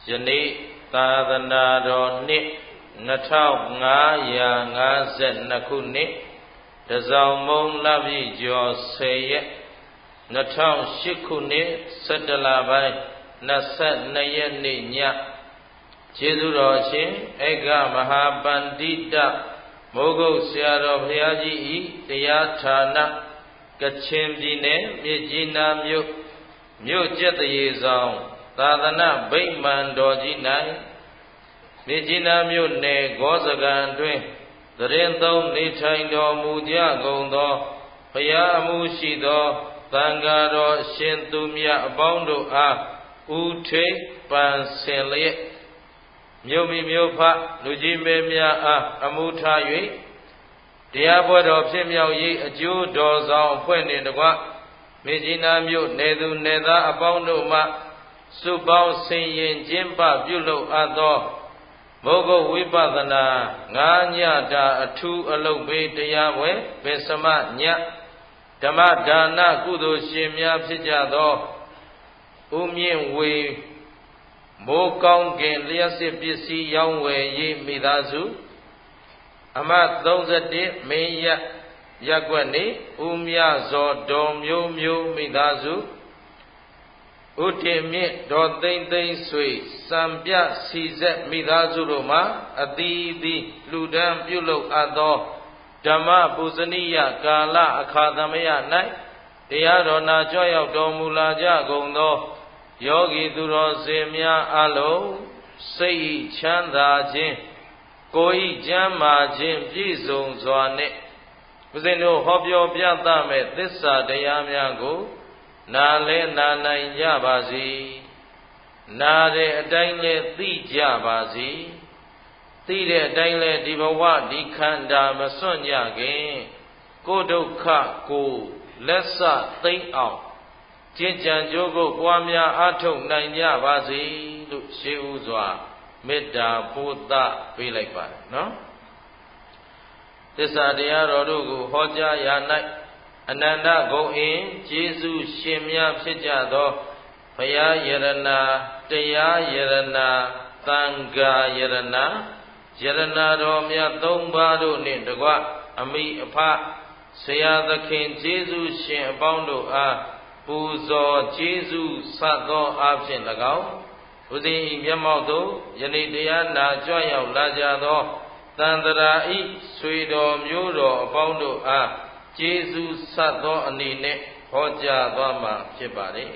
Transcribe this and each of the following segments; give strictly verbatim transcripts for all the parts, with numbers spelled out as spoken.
ယနေ့သာသနာတော်နှစ်နှစ်ထောင်ငါးရာငါးဆယ်နှစ်ခုနှစ်တစောင်းမုံလပြည့်ကျော်ဆယ်ရက်နှစ်ထောင်ရှစ်ခုနှစ်ဆယ်တလပိုင်းနှစ်ဆယ်နှစ်ရက်နေ့ညကျေးဇူးတော်ရှင်ဧကမဟာပန္တိတမိုးကုတ်ဆရာတော်ဘုရားကြီးဤတရားဌာနကချင်ပြည်နယ်မြစ်ကြီးနားမြို့မြို့ကျက်တရေဆောင်သာသနာဗိမာန်တော်ကြီး၌မြစ်ကြီးနားမြို့နယ်ဂောစကန်တွင်သရင်သုံးနေထိုင်တော်မူကြကုန်သောဘုရားအမှုရှိသောသံဃာတော်ရှင်သူမြတ်အပေါင်းတို့အားဥထိပ်ပန်ဆင်လျက်မြို့မိမြို့ဖလူကြီးမဲများအားအမှုထား၍တရားပွဲတော်ဖြစ်မြောက်ရေးအကျိုးတော်ဆောင်အဖွဲ့နှင့်တကွမြစ်ကြီးနားမြို့နယ်သူနယ်သားအပေါင်းတို့မှစုပေါင်းဆင်ရင်ကျင်းပပြုလုပ်အပ်သောမိုးကုတ်ဝိပဿနာငါးညတာအထူးအလုပ်ပေးတရားပွဲပင်စမညဓမ္မဒါနကုသိုလ်ရှင်များဖြစ်ကြသောဦးမြင့်ဝေမိုးကောင်းကင်လျှက်စစ်ပစ္စည်းရောင်းဝယ်ရေးမိသားစုအမှတ်သုံး၁၁မင်းရရက်ွက်နေဦးမြဇော်တော်မျိုးမျိုးမိသားစုဥတည်မြင့်ဒေါ်သိမ့်သိမ့်ဆွေစံပြစီဆက်မိသားစုတို့မှာအသီးသီးလူဒန်းပြုလုပ်အပ်သောဓမ္မပူဇနိယကာလအခါသမယ၌တရားတော်နာကြွရောက်တော်မူလာကြကုန်သောယောဂီသူတော်စင်များအလုံးစိတ်ချမ်းသာခြင်းကိုယ်ဤကျမ်းမာခြင်းပြည့်စုံစွာနှင့်ဦးဇင်းတို့ဟောပြောပြသမဲ့သစ္စာတရားများကိုနာလဲနာနိုင်ကြပါစေနာတဲ့အတိုင်းလဲသိကြပါစေသိတဲ့အတိုင်းလဲဒီဘဝဒီခန္ဓာမစွန့်ကြခင်ကိုယ်ဒုက္ခကိုလက်ဆသိမ့်အောင်ကျင့်ကြံကြိုးကိုပွားများအားထုတ်နိုင်ကြပါစေလို့ရှေးဥစွာမေတ္တာပို့သပေးလိုက်ပါတယ်နော်သစ္စာတရားတော်တို့ကိုဟောကြားရာ၌အနန္တဂုဏ်အင်းကျေးဇူးရှင်များဖြစ်ကြသောဘုရားယရဏတရားယရဏသံဃာယရဏယရဏတော်မြတ်သုံးပါးတို့နှင့်တကွအမိအဖဆရာသခင်ကျေးဇူးရှင်အပေါင်းတို့အားပူဇော်ကျေးဇူးဆတ်သောအားဖြင့်၎င်းဦးဇင်းဤမျက်မှောက်သို့ယနေ့တရားနာကြွရောက်လာကြသောသန္တရာဤဆွေတော်မျိုးတော်အပေါင်းတို့အားကျေးဇူးဆတ်သောအနေနဲ့ဟောကြားသွားမှာဖြစ်ပါတယ်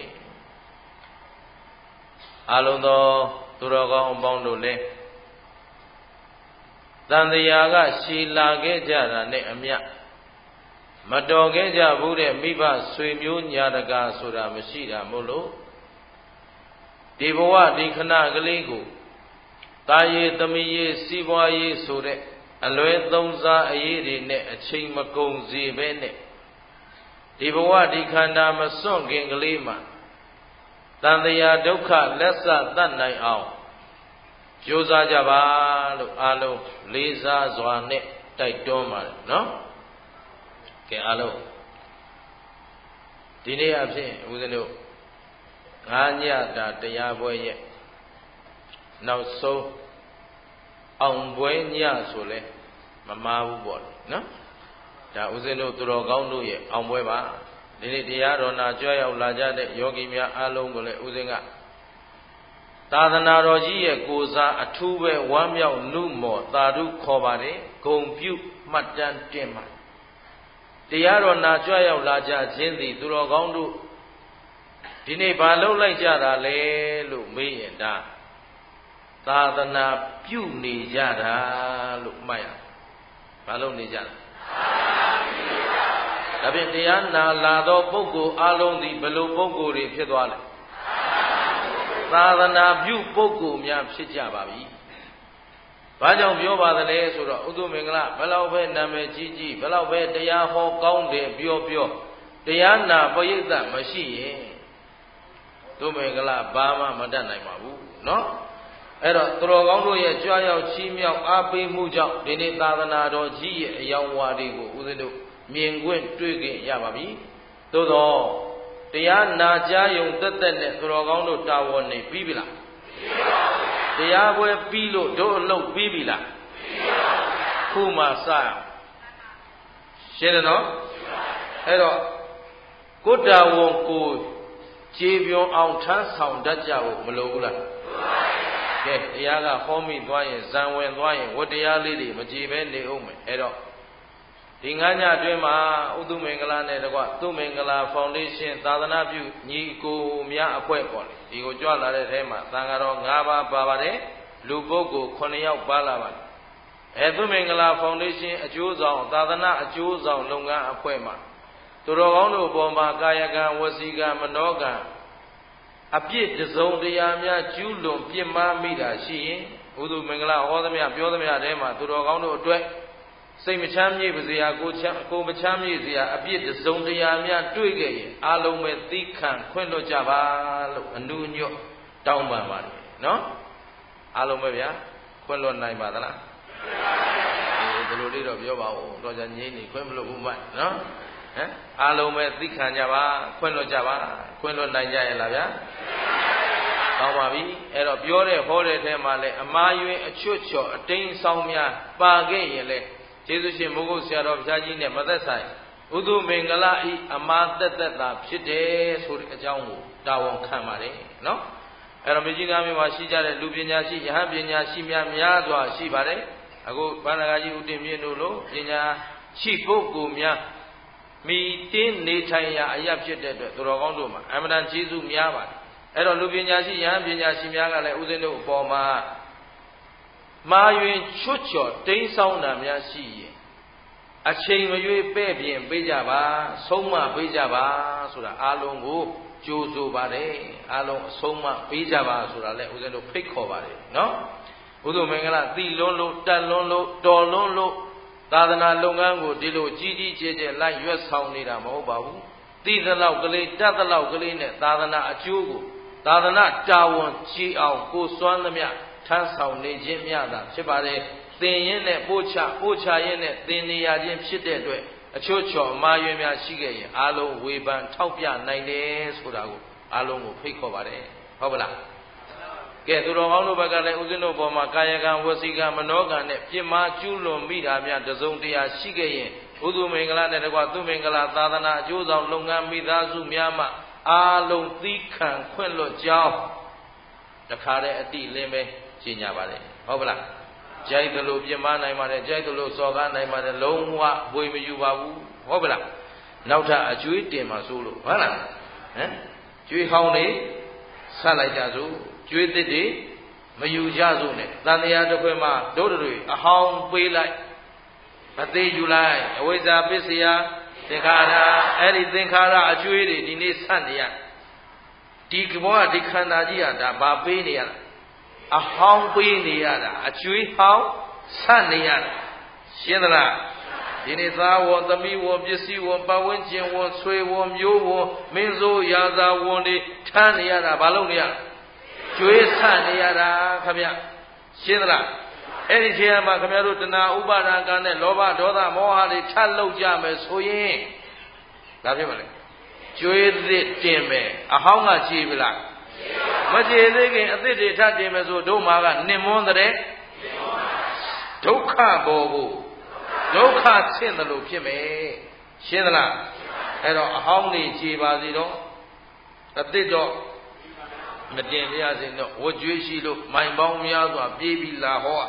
အလုံးသောသူတော်ကောင်းအပေါင်းတို့လည်းတန်တရားကရှည်လာခဲ့ကြတာနဲ့အမျှမတော်ခဲ့ကြဘူးတဲ့မိဘဆွေမျိုးညာတကာဆိုတာမရှိတာမို့လို့ဒီဘဝဒီခဏကလေးကိုတာယေသမီးယေစီးပွားရေးဆိုတဲ့အလွဲသုံးစားအရေးတွေနဲ့အချိန်မကုန်စေပဲနဲ့ဒီဘဝဒီခန္ဓာမစွန့်ခင်ကလေးမှာတန်တရားဒုက္ခလက်ဆတတ်နိုင်အောင်ကြိုးစားကြပါလို့အားလုံးလေးစားစွာနဲ့တိုက်တွန်းပါတယ်နော်ကဲအားလုံးဒီနေ့အဖြစ်ဦးဇင်းတို့ငါးညတာတရားပွဲရဲ့နောက်ဆုံးအောင်ပွဲညဆိုလဲမမားဘူးပေါ့နော်ဒါဦးဇင်းတို့သူတော်ကောင်းတို့ရဲ့အောင်ပွဲပါဒီနေ့တရားတော်နာကြွရောက်လာကြတဲ့ယောဂီများအားလုံးကိုလည်းဦးဇင်းကသာသနာတော်ကြီးရဲ့ကိုစားအထူးပဲဝမ်းမြောက်နုမော်သာဓုခေါ်ပါတယ်ဂုံပြုမှတ်တမ်းတင်ပါတရားတော်နာကြွရောက်လာကြခြင်းသည်သူတော်ကောင်းတို့ဒီနေ့ဘာလုပ်လိုက်ကြတာလဲလို့မေးရင်ဒါသာသနာပြုနေကြတာလို့မှတ်ရဘာလုပ်နေကြလဲဒါဖြင့်တရားနာလာသောပုဂ္ဂိုလ်အလုံးသည်ဘယ်လိုပုဂ္ဂိုလ်တွေဖြစ်သွားလဲသာသနာပြုပုဂ္ဂိုလ်များဖြစ်ကြပါပြီဘာကြောင့်ပြောပါသလဲဆိုတော့ဥဒ္ဓမင်္ဂလဘယ်လောက်ပဲနာမည်ကြီးကြီးဘယ်လောက်ပဲတရားဟောကောင်းတယ်ပြောပြောတရားနာပရိသတ်မရှိရင်ဥဒ္ဓမင်္ဂလဘာမှမတတ်နိုင်ပါဘူးเนาะအဲ့တော့သူတော်ကောင်းတို့ရဲ့ကြွရောက်ချီးမြှောက်အားပေးမှုကြောင့်ဒီနေ့သာသနာတော်ကြီးရဲ့အယောင်ဝါတွေကိုဦးဇင်းတို့မြင်ခွင့်တွေ့ခွင့်ရပါပြီသို့တော့တရားနာကြားယုံသက်သက်နဲ့သူတော်ကောင်းတို့တာဝန်နေပြီးပြီလားပြီးပါဘူးတရားပွဲပြီးလို့တို့အလုပ်ပြီးပြီလားခုမှစရအောင်ရှင်းတယ်နော်အဲ့တော့ကိုတာဝန်ကိုခြေပြုံအောင်ထမ်းဆောင်တတ်ကြဖို့မလိုဘူးလားကဲတရားကဟောမိသွားရင်ဇံဝင်သွားရင်ဝတ္တရားလေးတွေမကြည်ပဲနေအောင်မယ်အဲ့တော့ဒီငါးညအတွင်းမှာဥဒုမင်္ဂလာနဲ့တကွသူမင်္ဂလာဖောင်ဒေးရှင်းသာသနာပြုညီကိုများအဖွဲ့ပေါ့လေဒီကိုကြွလာတဲ့ထဲမှာသံဃာတော်၅ပါးပါပါတယ်လူပုဂ္ဂိုလ်ခုနှစ်ယောက်ပါလာပါတယ်အဲသူမင်္ဂလာဖောင်ဒေးရှင်းအကျိုးဆောင်သာသနာအကျိုးဆောင်လုပ်ငန်းအဖွဲ့မှာသူတော်ကောင်းတို့ပေါ်မှာကာယကံဝစီကံမနောကံအပြစ်တစုံတရာများကျူးလွန်ပြစ်မှားမိတာရှိရင်ဥဒုမင်္ဂလာဟောသမျှပြောသမျှထဲမှာသူတော်ကောင်းတို့အတွက်စိတ်မချမ်းမြေ့ပါစေရကိုချမ်းကိုမချမ်းမြေ့စေရအပြစ်တစုံတရာများတွေ့ခဲ့ရင်အလုံးမဲ့သီးခံခွင့်လွတ်ကြပါလို့အနုညွတ်တောင်းပန်ပါတယ်နော်အလုံးမဲ့ဗျာခွင့်လွတ်နိုင်ပါသလားဒီလိုလေးတော့ပြောပါဦးတော့じゃငြိမ့်နေခွင့်မလွတ်ဘူးမှနော်ဟမ်အလုံးမဲ့သီးခံကြပါခွင့်လွတ်ကြပါခွင့်လွတ်နိုင်ကြရဲ့လားဗျာကောင်းပါပြီအဲ့တော့ပြောတဲ့ဟောတဲ့ထဲမှာလဲအမားယွင်အချွတ်ချော်အတိန်ဆောင်များပါခဲ့ရင်လဲကျေးဇူးရှင်မိုးကုတ်ဆရာတော်ဘုရားကြီးနဲ့မသက်ဆိုင်ဥဒုမင်္ဂလာဤအမာသက်သက်သာဖြစ်တယ်ဆိုတဲ့အကြောင်းကိုတာဝန်ခံပါတယ်နော်အဲ့တော့မြကြီးနားမြို့မှာရှိကြတဲ့လူပညာရှိယဟန်ပညာရှိများများစွာရှိပါတယ်အခုဗန္ဒဂါကြီးဦးတင်မြင့်တို့လိုပညာရှိပုဂ္ဂိုလ်များမိတင်းနေထိုင်ရာအရာဖြစ်တဲ့အတွက်သူတော်ကောင်းတို့မှာအမှန်တန်ကျေးဇူးများပါတယ်အဲ့တော့လူပညာရှိယဟန်ပညာရှိများကလည်းဦးဇင်းတို့အပေါ်မှာမာယွင်ချွတ်ချော်တိမ်းဆောင်တာများရှိရင်အချိန်မရွေးပဲ့ပြင်ပေးကြပါဆုံးမပေးကြပါဆိုတာအားလုံးကိုကြိုးဆိုပါတယ်အားလုံးအဆုံးမပေးကြပါဆိုတာလည်းဦးဇင်းတို့ဖိတ်ခေါ်ပါတယ်နော်ဘုသူမင်္ဂလာသီလွန်းလို့တက်လွန်းလို့တော်လွန်းလို့သာသနာလုပ်ငန်းကိုဒီလိုကြီးကြီးကျယ်ကျယ်လိုက်ရွက်ဆောင်နေတာမဟုတ်ပါဘူးသိသလောက်ကလေးတတ်သလောက်ကလေးနဲ့သာသနာအကျိုးကိုသာသနာတာဝန်ကြီးအောင်ကိုစွမ်းသမျှထမ်းဆောင်နေခြင်းများတာဖြစ်ပါတယ်သင်ရင်နဲ့ပို့ချပို့ချရင်နဲ့သင်နေရခြင်းဖြစ်တဲ့အတွက်အချို့ချော်အမှားယွင်းများရှိခဲ့ရင်အားလုံးဝေဖန်ထောက်ပြနိုင်တယ်ဆိုတာကိုအားလုံးကိုဖိတ်ခေါ်ပါတယ်ဟုတ်ပါလားကဲသူတော်ကောင်းတို့ဘက်ကလည်းဥစဉ်တို့ပေါ်မှာကာယကံဝစီကံမနောကံနဲ့ပြစ်မှားကျူးလွန်မိတာများတစုံတရာရှိခဲ့ရင်ဥဒုမင်္ဂလာနဲ့တကွသူမင်္ဂလာသာသနာအကျိုးဆောင်လုပ်ငန်းမိသားစုများမှအားလုံးသီးခံခွင့်လွတ်ကြောင်းတခါတည်းအတိလင်းပဲရှင်းကြပါတယ်ဟုတ်ပါလားကြိုက်တယ်လို့ပြမနိုင်ပါတယ်ကြိုက်တယ်လို့စော်ကားနိုင်ပါတယ်လုံးဝဝေမယူပါဘူးဟုတ်ပါလားနောက်ထပ်အကျွေးတင်ပါဆိုလို့ဟုတ်လားဟမ်ကျွေးဟောင်းနေဆက်လိုက်ကြစို့ကျွေးသစ်တွေမယူကြစို့နဲ့တန်တရားတစ်ခွဲမှာတို့တွေအဟောင်းပေးလိုက်အသေးယူလိုက်အဝိဇ္ဇာပစ္စယသင်္ခါရအဲ့ဒီသင်္ခါရအကျွေးတွေဒီနေ့ဆက်နေရဒီကဘောကဒီခန္ဓာကြီးကဒါဘာပေးနေရလဲအဟောင်းပေးနေရတာအကျွေးဟောင်းဆက်နေရတာရှင်းသလားဒီနေ့သားဝသမီးဝပစ္စည်းဝပတ်ဝန်းကျင်ဝဆွေဝမျိုးဝမင်းစိုးရာဇာဝန်တွေထမ်းနေရတာဘာလို့နေရကျွေးဆက်နေရတာခဗျရှင်းသလားအဲ့ဒီချိန်မှာခဗျားတို့တဏှာဥပါဒံကံနဲ့လောဘဒေါသမောဟတွေထပ်လောက်ကြမယ်ဆိုရင်ဒါဖြစ်မလဲကျွေးသစ်တင်မယ်အဟောင်းကကြည်ပြီလားမကြည်သေးခင်အသစ်တွေထပ်တင်မယ်ဆိုတို့မှာကနှင်မွန်းတဲ့ဒုက္ခပေါ်ကိုဒုက္ခဆင့်တယ်လို့ဖြစ်မယ်ရှင်းသလားအဲ့တော့အဟောင်းနေကြည်ပါစေတော့အသစ်တော့မတင်ပြရစေတော့ဝကြွေးရှိလို့မိုင်ပေါင်းများစွာပြေးပြီးလာဟော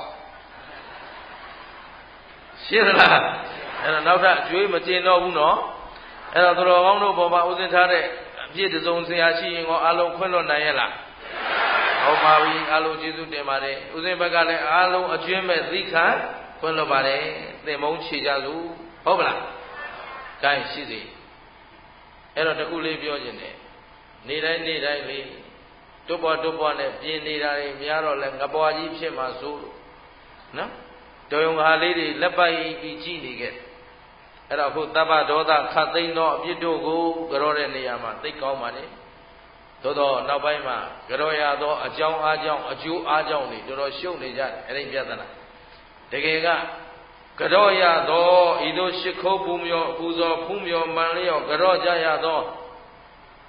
ရှင်းသလားအဲ့တော့နောက်ထပ်အကျွေးမတင်တော့ဘူးနော်အဲ့တော့သူတော်ကောင်းတို့ပေါ်မှာဥစဉ်ထားတဲ့အပြည့်တစုံဆရာရှိရင်ကောအလုံးခွင့်လွတ်နိုင်ရဲ့လားဟုတ်ပါပြီအလုံးကျေးဇူးတင်ပါတယ်ဥစဉ်ဘက်ကလည်းအလုံးအကျွင်းမဲ့သီခါခွင့်လွတ်ပါတယ်သင်မုန်းချေကြစို့ဟုတ်ပါလားကဲရှိစေအဲ့တော့တခုလေးပြောခြင်းနဲ့နေတိုင်းနေတိုင်းလေးတွတ်ပေါ်တွတ်ပေါ်နဲ့ပြင်းနေတာတွေများတော့လဲငပွားကြီးဖြစ်မှာစိုးလို့နော်တော်ယုံဟာလေးတွေလက်ပိုက်ပြီးကြည့်နေခဲ့အဲ့တော့ခုတပ္ပဒေါသခတ်သိမ်းသောအပြစ်တို့ကိုကြောတဲ့နေရာမှာသိကောင်းပါလေသို့တော့နောက်ပိုင်းမှာကြောရသောအကြောင်းအားကြောင့်အကျိုးအားကြောင့်တွေတော်တော်ရှုပ်နေကြတယ်အဲ့ဒီပြဿနာတကယ်ကကြောရသောဤသို့ရှ िख ုံးပူမျောပူဇော်ဖူးမျောမှန်လျော့ကြောကြရသော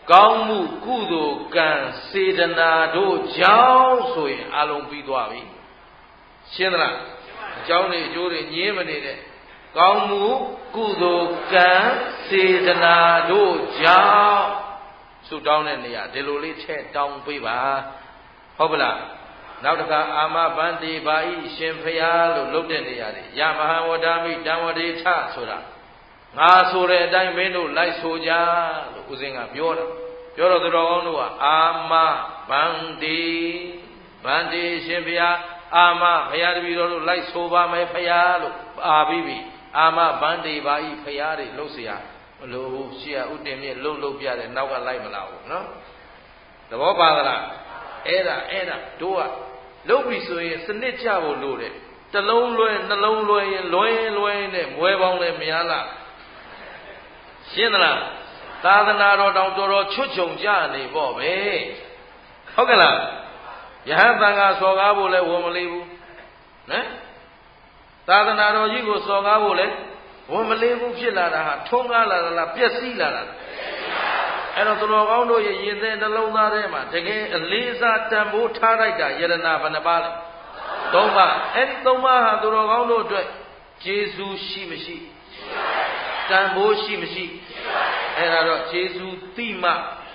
ကောင်းမှုကုသိုလ်ကံစေတနာတို့ကြောင့်ဆိုရင်အလုံးပြီးသွားပြီရှင်းသလားအကြောင်းတွေအကျိုးတွေညင်းမနေတဲ့ကောင်းမှုကုသိုလ်ကံစေတနာတို့ကြောင့်ဆုတောင်းတဲ့နေရာဒီလိုလေးထည့်တောင်းပေးပါဟုတ်ပလားနောက်တစ်ခါအာမဘန္တိဘာဤရှင်ဖျားလို့လုပ်တဲ့နေရာတွေယမဟံဝဒာမိတံဝတိထဆိုတာငါဆိုတဲ့အတိုင်းမင်းတို့လိုက်ဆိုကြလို့ဦးဇင်းကပြောတာပြောတော့သူတော်ကောင်းတို့ကအာမဘန္တိဘန္တိရှင်ဖျားအာမဖျားတပည့်တော်တို့လိုက်ဆိုပါမယ်ဖျားလို့အာပြီးပြီအာမဘန္တိဘာဤဖျားတွေလှုပ်เสียမလို့ရှေ့ကဥတင်မြင့်လှုပ်လှုပ်ပြတယ်နောက်ကလိုက်မလာဘူးနော်သဘောပါသလားအဲ့ဒါအဲ့ဒါတို့ကလုပ်ပြီဆိုရင်စနစ်ကြဖို့လိုတယ်တစ်လုံးလွဲနှလုံးလွဲရင်လွဲလွဲနဲ့မွဲပေါင်းလည်းမရလားရှင်းသလားသာသနာတော်တောင်တော်တော်ချွတ်ချုံကြနေပေါ့ပဲဟုတ်ကဲ့လားယဟန်တန်ခါစော်ကားဖို့လည်းဝန်မလေးဘူးနော်သာသနာတော်ကြီးကိုစော်ကားဖို့လည်းဝန်မလေးဘူးဖြစ်လာတာဟာထုံးကားလာတာလားပျက်စီးလာတာအဲ့တော့သူတော်ကောင်းတို့ရဲ့ရင်ထဲနှလုံးသားထဲမှာတကယ်အလေးစားတန်ဖိုးထားလိုက်တာယရနာဘယ်နှပါလဲသုံးပါအဲ့ဒီသုံးပါဟာသူတော်ကောင်းတို့အတွက်ကျေးဇူးရှိမရှိတန်ဖိုးရှိမရှိအဲ့ဒါတော့ကျေးဇူးသိမှ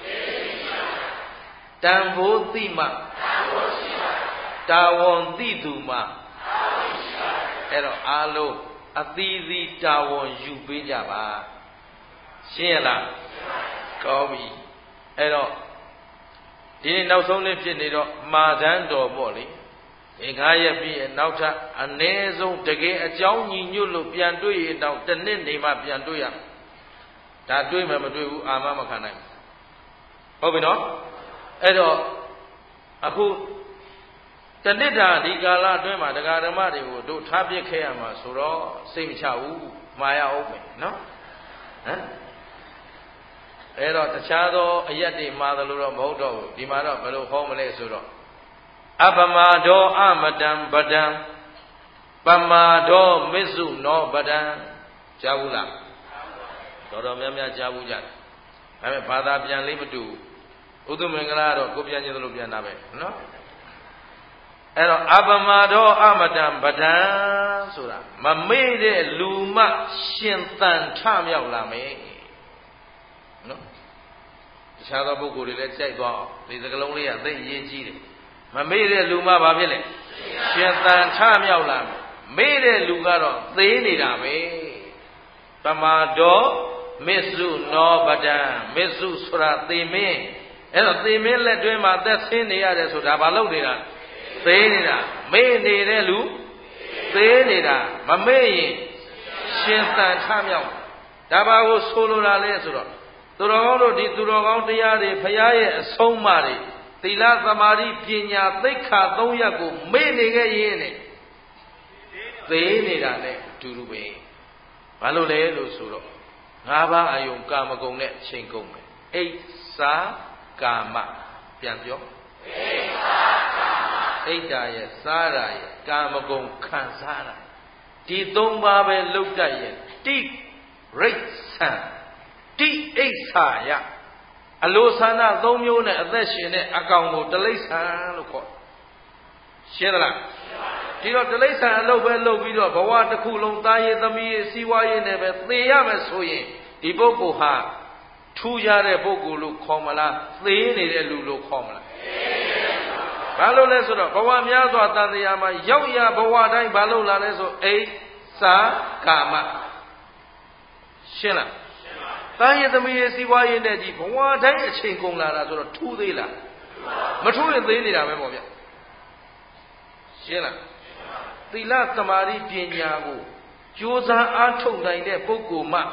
တန်ဖိုးသိမှတာဝန်သိသူမှအဲ့တော့အားလုံးအသီးသီးတာဝန်ယူပေးကြပါရှင်းရလားကောင်းပြီအဲ့တော့ဒီနေ့နောက်ဆုံးလေးဖြစ်နေတော့မာဒန်းတော်ပေါ့လေဒီငါးရက်ပြည့်နောက်ထပ်အ ਨੇ ဆုံးတကယ်အကြောင်းညီညွတ်လို့ပြန်တွေ့ရတော့တစ်နှစ်နေမှပြန်တွေ့ရဒါတွေ့မှမတွေ့ဘူးအာမမခံနိုင်ဟုတ်ပြီနော်အဲ့တော့အခုတဏိတာဒီကာလအတွင်းမှာတရားဓမ္မတွေကိုတို့ထားပြစ်ခဲ့ရမှာဆိုတော့စိတ်မချဘူးမှားရအောင်ပဲနော်ဟမ်အဲ့တော့တခြားသောအယက်တွေမှားတယ်လို့တော့မဟုတ်တော့ဘူးဒီမှာတော့ဘယ်လိုဟောမလဲဆိုတော့အပမဒောအမတံပဒံပမာဒောမစ္စုနောပဒံကြားဘူးလားတော်တော်များများကြားဘူးကြတယ်ဒါပေမဲ့ဘာသာပြန်လေးမတူဥဒ္ဓမင်္ဂလာတော့ကိုပြန်ခြင်းလို့ပြန်တာပဲနော်အဲ့တော့အပမဒောအမတံပဒံဆိုတာမမေ့တဲ့လူမှရှင်သန်ထမြောက်လာမယ်နော်တခြားသောပုဂ္ဂိုလ်တွေလည်းကြိုက်သွားအောင်ဒီစကလုံးလေးကသိအရေးကြီးတယ်မမေ့တဲ့လူမှဘာဖြစ်လဲရှင်သန်ထမြောက်လာမယ်မေ့တဲ့လူကတော့သေးနေတာပဲပမာဒောမစ္စုနောပဒံမစ္စုဆိုတာသေမင်းအဲ့တော့သေမင်းလက်တွင်းမှာသက်ဆင်းနေရတယ်ဆိုတာဘာလို့နေတာသေးနေတာမေ့နေတဲ့လူသေးနေတာမမေ့ရင်ရှင်သန်ထမြောက်ဒါဘာကိုဆိုလိုတာလဲဆိုတော့သူတော်ကောင်းတို့ဒီသူတော်ကောင်းတရားတွေဘုရားရဲ့အဆုံးအမတွေသီလသမာဓိပညာသိက္ခာသုံးရပ်ကိုမေ့နေခဲ့ရင်နဲ့သေးနေတာနဲ့အတူတူပဲဘာလို့လဲလို့ဆိုတော့ငါးပါးအယုံကာမဂုဏ်နဲ့အချိန်ကုန်မယ်အိဋ္ဌာကာမပြန်ပြောအိဋ္ဌာကာမအိဋ္ဌာရဲ့စားတာရဲ့ကာမဂုဏ်ခံစားတာဒီသုံးပါးပဲလုတ်တတ်ရဲ့တိရိဋ္ဌံတိအိဋ္ဌာယအလိုဆန္ဒသုံးမျိုးနဲ့အသက်ရှင်တဲ့အကောင်ကိုတလိ္ဆာလို့ခေါ်ရှင်းသလားဒီတော့တလိ္ဆာအလုပ်ပဲလုပ်ပြီးတော့ဘဝတစ်ခုလုံးသားရေးသမီးရေးစီးပွားရေးနဲ့ပဲသေရမယ်ဆိုရင်ဒီပုဂ္ဂိုလ်ဟာထူးခြားတဲ့ပုဂ္ဂိုလ်လို့ခေါ်မလားသေနေတဲ့လူလို့ခေါ်မလားဘာလို့လဲဆိုတော့ဘဝများစွာတန်တရားမှာရောက်ရဘဝတိုင်းဘာလို့လာလဲဆိုအိဋ္ဌာကာမရှင်းလားသားရသမီးရဲ့စီးပွားရေးနဲ့ဒီဘဝတိုင်းအချိန်ကုန်လာတာဆိုတော့ထူးသေးလားမထူးရင်သေးနေတာပဲပေါ့ဗျရှင်းလားသီလသမာဓိပညာကိုကြိုးစားအားထုတ်နိုင်တဲ့ပုဂ္ဂိုလ်မှ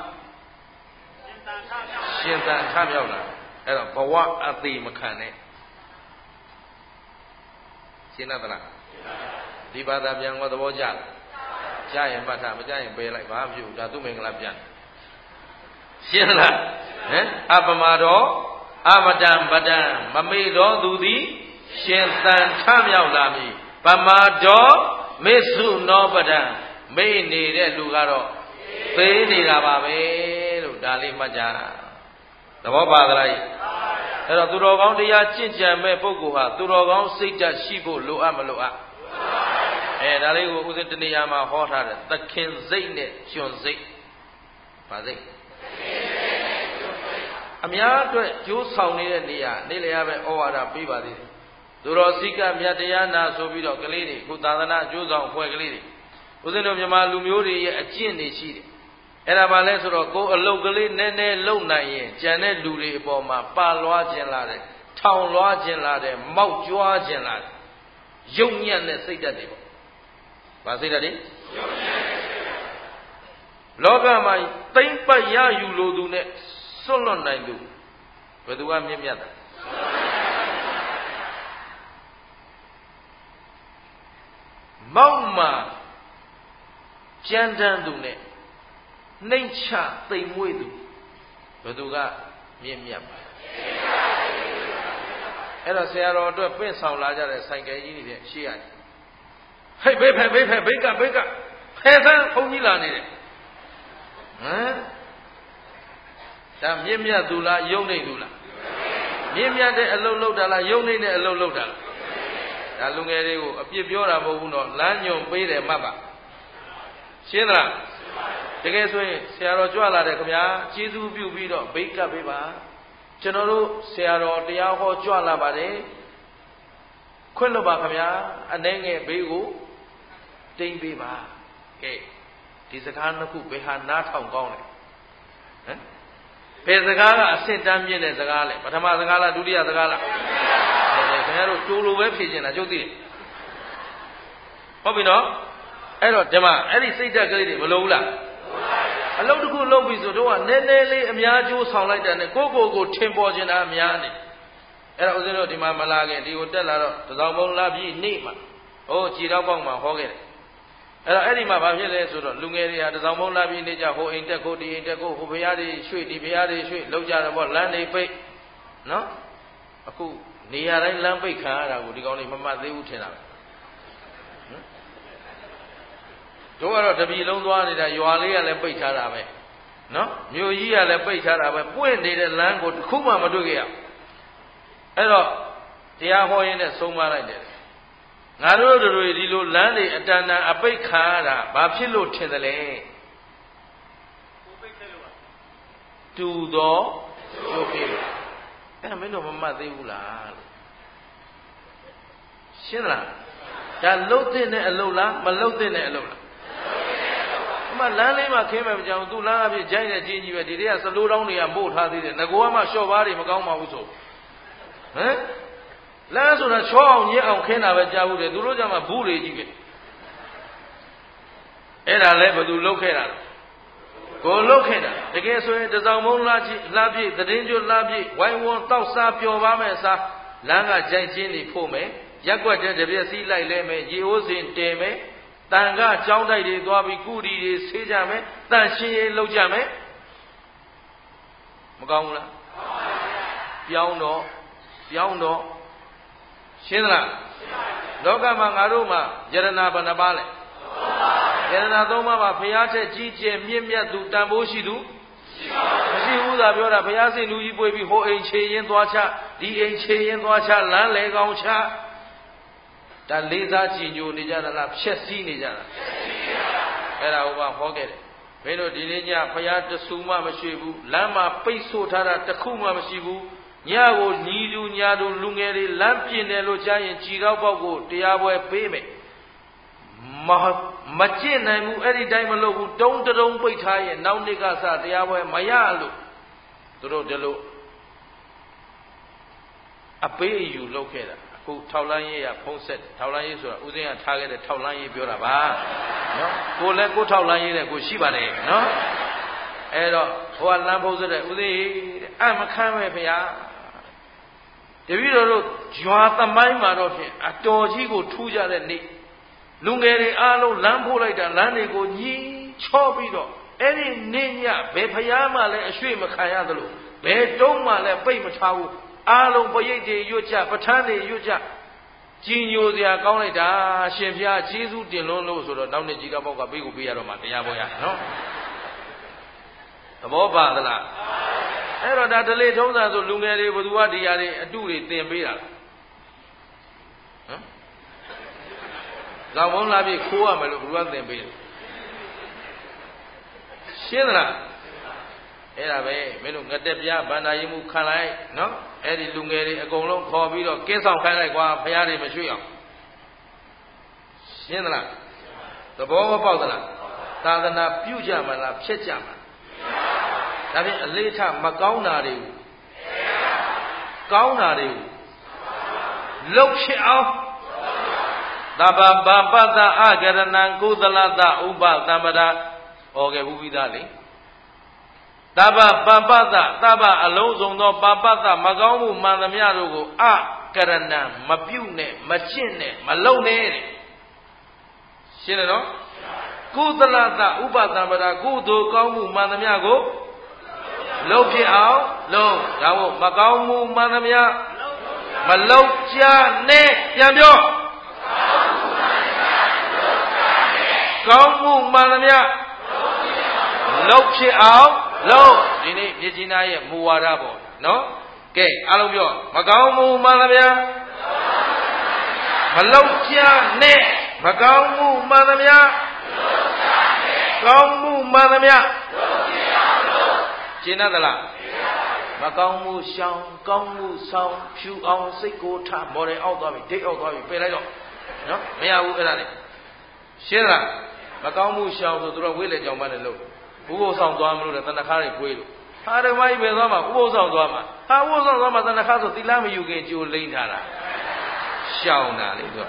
ရှင်သန်ထမြောက်လာအဲ့တော့ဘဝအသေးမခံနဲ့ရှင်းသလားဒီဘာသာပြန်တော့သဘောကျလားကြားရင်မှတ်ထားမကြားရင်ပယ်လိုက်ဘာမှမဖြစ်ဘူးဒါသူ့မင်္ဂလာပြန်ရှင်းလားဟမ်အပမတော်အမတံပဒံမမေ့တော်သူသည်ရှင်သန်ထမြောက်လာမည်ပမာတော်မေစုနောပဒံမေ့နေတဲ့လူကတော့သေးနေတာပါပဲလို့ဒါလေးမှတ်ကြသဘောပါသလားအဲ့တော့သူတော်ကောင်းတရားကျင့်ကြံမဲ့ပုဂ္ဂိုလ်ဟာသူတော်ကောင်းစိတ်ဓာတ်ရှိဖို့လိုအပ်မလိုအပ်အဲဒါလေးကိုဥစဉ်တနေရာမှာဟောထားတယ်သခင်စိတ်နဲ့ကျွန်စိတ်ပါစိတ်အများအတွက်ကျိုးဆောင်နေတဲ့နေရာနေလျာပဲဩဝါဒပေးပါသေးတယ်သူတော်စည်းကမြတ်တရားနာဆိုပြီးတော့ကလေးတွေခုသာသနာကျိုးဆောင်အဖွဲ့ကလေးတွေဥစဉ်တို့မြန်မာလူမျိုးတွေရဲ့အကျင့်တွေရှိတယ်အဲ့ဒါပါလဲဆိုတော့ကိုယ်အလုတ်ကလေးနည်းနည်းလုံနိုင်ရင်ကြံတဲ့လူတွေအပေါ်မှာပါလွားခြင်းလာတယ်ထောင်လွားခြင်းလာတယ်မောက်ကြွားခြင်းလာတယ်ယုံညံ့တဲ့စိတ်ဓာတ်တွေပေါ့။ဘာစိတ်ဓာတ်တွေယုံညံ့တဲ့စိတ်ဓာတ်လောကမှာသိမ့်ပတ်ရယူလိုသူနဲ့စွန့်လွတ်နိုင်သူဘယ်သူကမြင့်မြတ်တာမောက်မှာကြမ်းတမ်းသူနဲ့နှိမ့်ချသိမ်မွေ့သူဘယ်သူကမြင့်မြတ်ပါအဲ့တော့ဆရာတော်အတွက်ပင့်ဆောင်လာကြတဲ့ဆိုင်ကယ်ကြီးတွေရှေ့ရတယ်ဟဲ့ဘေးဖဲဘေးဖဲဘေးကဘေးကဖဲဆန်းဘုန်းကြီးလာနေတယ်ဟမ်ဒါမြင့်မြတ်သူလားယုံနေသူလားမြင့်မြတ်တဲ့အလုပ်လုပ်တာလားယုံနေတဲ့အလုပ်လုပ်တာလားဒါလူငယ်တွေကိုအပြစ်ပြောတာမဟုတ်ဘူးနော်လမ်းညွန်ပေးတယ်မှတ်ပါရှင်းသလားတကယ်ဆိုရင်ဆရာတော်ကြွလာတယ်ခင်ဗျာကျေးဇူးပြုပြီးတော့ဘိတ်ကပ်ပေးပါကျွန်တော်တို့ဆရာတော်တရားဟောကြွလာပါတယ်ခွင့်လွှတ်ပါခင်ဗျာအနေငယ်ဘေးကိုတိမ့်ပေးပါကဲဒီစကားနှစ်ခုဘယ်ဟာနားထောင်ကောင်းလဲဟမ်ဘယ်စကားကအဆင့်တန်းမြင့်တဲ့စကားလဲပထမစကားလားဒုတိယစကားလားခင်ဗျားတို့ကြိုးလိုပဲဖြေချင်တာကျုပ်သိတယ်ဟုတ်ပြီနော်အဲ့တော့ဒီမှာအဲ့ဒီစိတ်ဓာတ်ကလေးတွေမလုံးဘူးလားအလုပ်တစ်ခုလုပ်ပြီဆိုတော့ကနည်းနည်းလေးအများကျိုးဆောင်လိုက်တာနဲ့ကိုယ့်ကိုယ်ကိုထင်ပေါ်ခြင်းတာအများနေအဲ့တော့ဦးဇင်းတို့ဒီမှာမလာခင်ဒီကိုတက်လာတော့တစောင်းဘုံလာပြီးနေမှာဟိုခြေတော့ပေါက်မှာဟောခဲ့တယ်အဲ့တော့အဲ့ဒီမှာဘာဖြစ်လဲဆိုတော့လူငယ်တွေဟာတစောင်းဘုံလာပြီးနေကြဟိုအိမ်တက်ကိုဒီအိမ်တက်ကိုဟိုဘုရားတွေရွှေ့ဒီဘုရားတွေရွှေ့လောက်ကြတယ်ပေါ့လမ်းတွေပိတ်နော်အခုနေရာတိုင်းလမ်းပိတ်ခံရတာကိုဒီကောင်လေးမမှတ်သေးဘူးထင်တာပဲတို့ကတော့တပြည်လုံးသွားနေတာရွာလေးကလည်းပိတ်ထားတာပဲနော်မြို့ကြီးကလည်းပိတ်ထားတာပဲပွင့်နေတဲ့လမ်းကိုတစ်ခုမှမတွေ့ကြရအဲ့တော့တရားဟောရင်းနဲ့ဆုံးမလိုက်တယ်ငါတို့တို့ဒီလိုလမ်းတွေအတန်တန်အပိတ်ခံရတာဘာဖြစ်လို့ထင်တယ်လဲကိုပိတ်ခဲ့လို့တူတော့ကျိုးဖြစ်လို့အဲ့ဒါမင်းတို့မမှတ်သေးဘူးလားရှင်းလားဒါလှုပ်တဲ့အလုပ်လားမလှုပ်တဲ့အလုပ်လားအမလမ်းလေးမှာခင်းမဲ့မကြောင်သူ့လမ်းအပြည့်ဂျိုင်းနဲ့ချင်းကြီးပဲဒီတွေကစလိုးတောင်းတွေကမို့ထားသေးတယ်ငကောကမှလျှော့ပါးတွေမကောင်းပါဘူးဆိုဟမ်လမ်းဆိုတာချောအောင်ညစ်အောင်ခင်းတာပဲကြားဘူးတယ်သူတို့ကြမှာဘူးတွေကြီးပဲအဲ့ဒါလဲဘယ်သူလှုပ်ခဲ့တာလဲကိုလှုပ်ခဲ့တာတကယ်ဆိုရင်တစောင်းမုံလာကြည့်လာပြည့်သတင်းကျွတ်လာပြည့်ဝိုင်းဝန်းတောက်စားပျော်ပါမယ်စားလမ်းကဂျိုင်းချင်းတွေဖို့မယ်ရက်ွက်တဲ့တပြက်စီးလိုက်လဲမယ်ရေအိုးစင်တဲမယ်တန်ခါကြောင်းတိုက်တွေသွားပြီးကုတီတွေဆေးကြမယ်တန်ရှင်းရေးလုပ်ကြမယ်မကောင်းဘူးလားပြောင်းတော့ပြောင်းတော့ရှင်းသလားလောကမှာငါတို့မှာယရနာဘယ်နှပါလဲယရနာသုံးပါးပါဘုရားထက်ကြီးကျယ်မြင့်မြတ်သူတန်ဖိုးရှိသူမရှိဘူးသာပြောတာဘုရားစိတ်လူကြီးပွေပြီးဟိုအိမ်ခြေရင်သွားချဒီအိမ်ခြေရင်သွားချလမ်းလေကောင်းချဒါလေးစားကြည်ညိုနေကြတာလားဖြက်စီးနေကြတာအဲ့ဒါဟိုကဟောခဲ့တယ်မင်းတို့ဒီနေ့ညဘုရားတဆူမှမရှိဘူးလမ်းမှာပိတ်ဆို့ထားတာတခုမှမရှိဘူးညကိုညီလူညာတို့လူငယ်တွေလမ်းပြင်တယ်လို့ကြားရင်ကြည်တော့ပေါက်ကိုတရားပွဲပေးမယ်မမကျင့်နိုင်ဘူးအဲ့ဒီတိုင်းမလုပ်ဘူးတုံးတုံးပိတ်ထားရင်နောက်နေ့ကစတရားပွဲမရလို့သူတို့ဒီလိုအပေးအယူလုပ်ခဲ့တာအခုထောက်လန်းရေးရဖုံးဆက်ထောက်လန်းရေးဆိုတာဦးစင်းကထားခဲ့တဲ့ထောက်လန်းရေးပြောတာပါနော်ကိုလည်းကိုထောက်လန်းရေးတဲ့ကိုရှိပါတယ်နော်အဲ့တော့ဟိုကလမ်းဖုံးဆက်တဲ့ဦးစင်းတဲ့အမခမ်းပဲဖေဟာတပည့်တော်တို့ဂျွာသမိုင်းမှာတော့ဖြင့်အတော်ကြီးကိုထူးကြတဲ့နေ့လူငယ်တွေအားလုံးလမ်းဖို့လိုက်တာလမ်းတွေကိုညီးချော့ပြီးတော့အဲ့ဒီနေ့ညဘယ်ဖရားမှလည်းအရွှေ့မခံရသလိုဘယ်တုံးမှလည်းပိတ်မထားဘူးအားလုံးပရိတ်တွေရွတ်ကြပဋ္ဌာန်းတွေရွတ်ကြကြီးညိုစရာကောင်းလိုက်တာရှင်ဖျားကျေးဇူးတင်လို့လို့ဆိုတော့နောက်နေ့ကြီးကပေါက်ကပေးကိုပေးရတော့မှတရားပေါ်ရနော်သဘောပါသလားအဲ့တော့ဒါဒလေထုံးစံဆိုလူငယ်တွေဘသူကဒီຢာတွေအတုတွေသင်ပေးတာဟမ်ဇောင်းဘုံလာပြီခိုးရမယ်လို့ဘသူကသင်ပေးတယ်ရှင်းသလားအဲ့ဒါပဲမင်းတို့ငတက်ပြဗန္ဒာယိမှုခံလိုက်နော်အဲ့ဒီလူငယ်တွေအကုန်လုံးခေါ်ပြီးတော့ကင်းဆောင်ခိုင်းလိုက်ကွာဖရားတွေမရွှေ့အောင်ရှင်းသလားသဘောမပေါက်သလားသာသနာပြုကြမှာလားဖျက်ကြမှာဒါဖြင့်အလေးထားမကောင်းတာတွေကိုကောင်းတာတွေကိုလှုပ်ဖြစ်အောင်သဗ္ဗဗပ္ပတအကရဏံကုသလတဥပသမ္ပဒါဟောခဲ့ဘူးပြီးသားလေသဗ္ဗပပ္ပတသဗ္ဗအလုံးစုံသောပပ္ပတမကောင်းမှုမှန်သမျှတို့ကိုအကရဏံမပြုတ်နဲ့မကျင့်နဲ့မလုံနဲ့တဲ့ရှင်းတယ်နော်ကုသလတဥပသမ္ပဒါကုသိုလ်ကောင်းမှုမှန်သမျှကိုလုံဖြစ်အောင်လုံဒါမို့မကောင်းမှုမှန်သမျှမလုံကြနဲ့ပြန်ပြောကောင်းမှုမှန်သမျှလုံဖြစ်အောင်လုံဒီနေ့မြစ်ကြီးနားရဲ့မူဝါဒပေါ့နော်ကဲအားလုံးပြောမကောင်းမှုမှန်သမျှမလုံကြနဲ့မကောင်းမှုမှန်သမျှကောင်းမှုမှန်သမျှရှင်းသလားမကောင်းမှုရှောင်ကောင်းမှုဆောင်ဖြူအောင်စိတ်ကိုထမော်ဒယ်အောက်သွားပြီဒိတ်အောက်သွားပြီပယ်လိုက်တော့နော်မရဘူးအဲ့ဒါလေရှင်းလားမကောင်းမှုရှောင်ဆိုသူတို့ဝိလေကြောင်မနဲ့လို့ဥပုသ်ဆောင်သွားမလို့တဲ့တဏှာတွေဖွေးလို့ဟာဓမ္မကြီးပဲသွားမှာဥပုသ်ဆောင်သွားမှာဟာဥပုသ်ဆောင်သွားမှာတဏှာဆိုသီလမယူခင်ကြိုလိမ့်ထားတာရှောင်တာလေသူက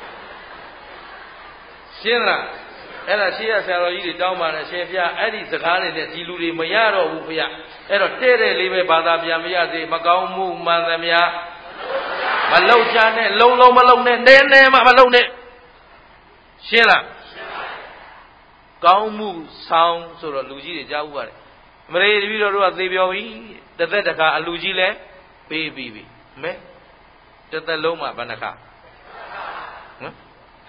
ရှင်းလားအဲ့ဒါရှေးရဆရာတော်ကြီးတွေတောင်းပါနဲ့ရှင်ဖျားအဲ့ဒီစကားတွေနဲ့ဒီလူတွေမရတော့ဘူးဖျားအဲ့တော့တဲ့တဲ့လေးပဲဘာသာပြန်မရသေးမကောင်းမှုမှန်သမျှမလုံချနဲ့လုံလုံမလုံနဲ့နဲနဲမှမလုံနဲ့ရှင်းလားကောင်းမှုဆောင်ဆိုတော့လူကြီးတွေကြားဥပါတယ်မရေတပည့်တော်တို့ကသေပြောပြီတစ်သက်တစ်ခါအလူကြီးလဲပေးပြီးပြီမဲတစ်သက်လုံးမှာဘယ်နှခါဟမ်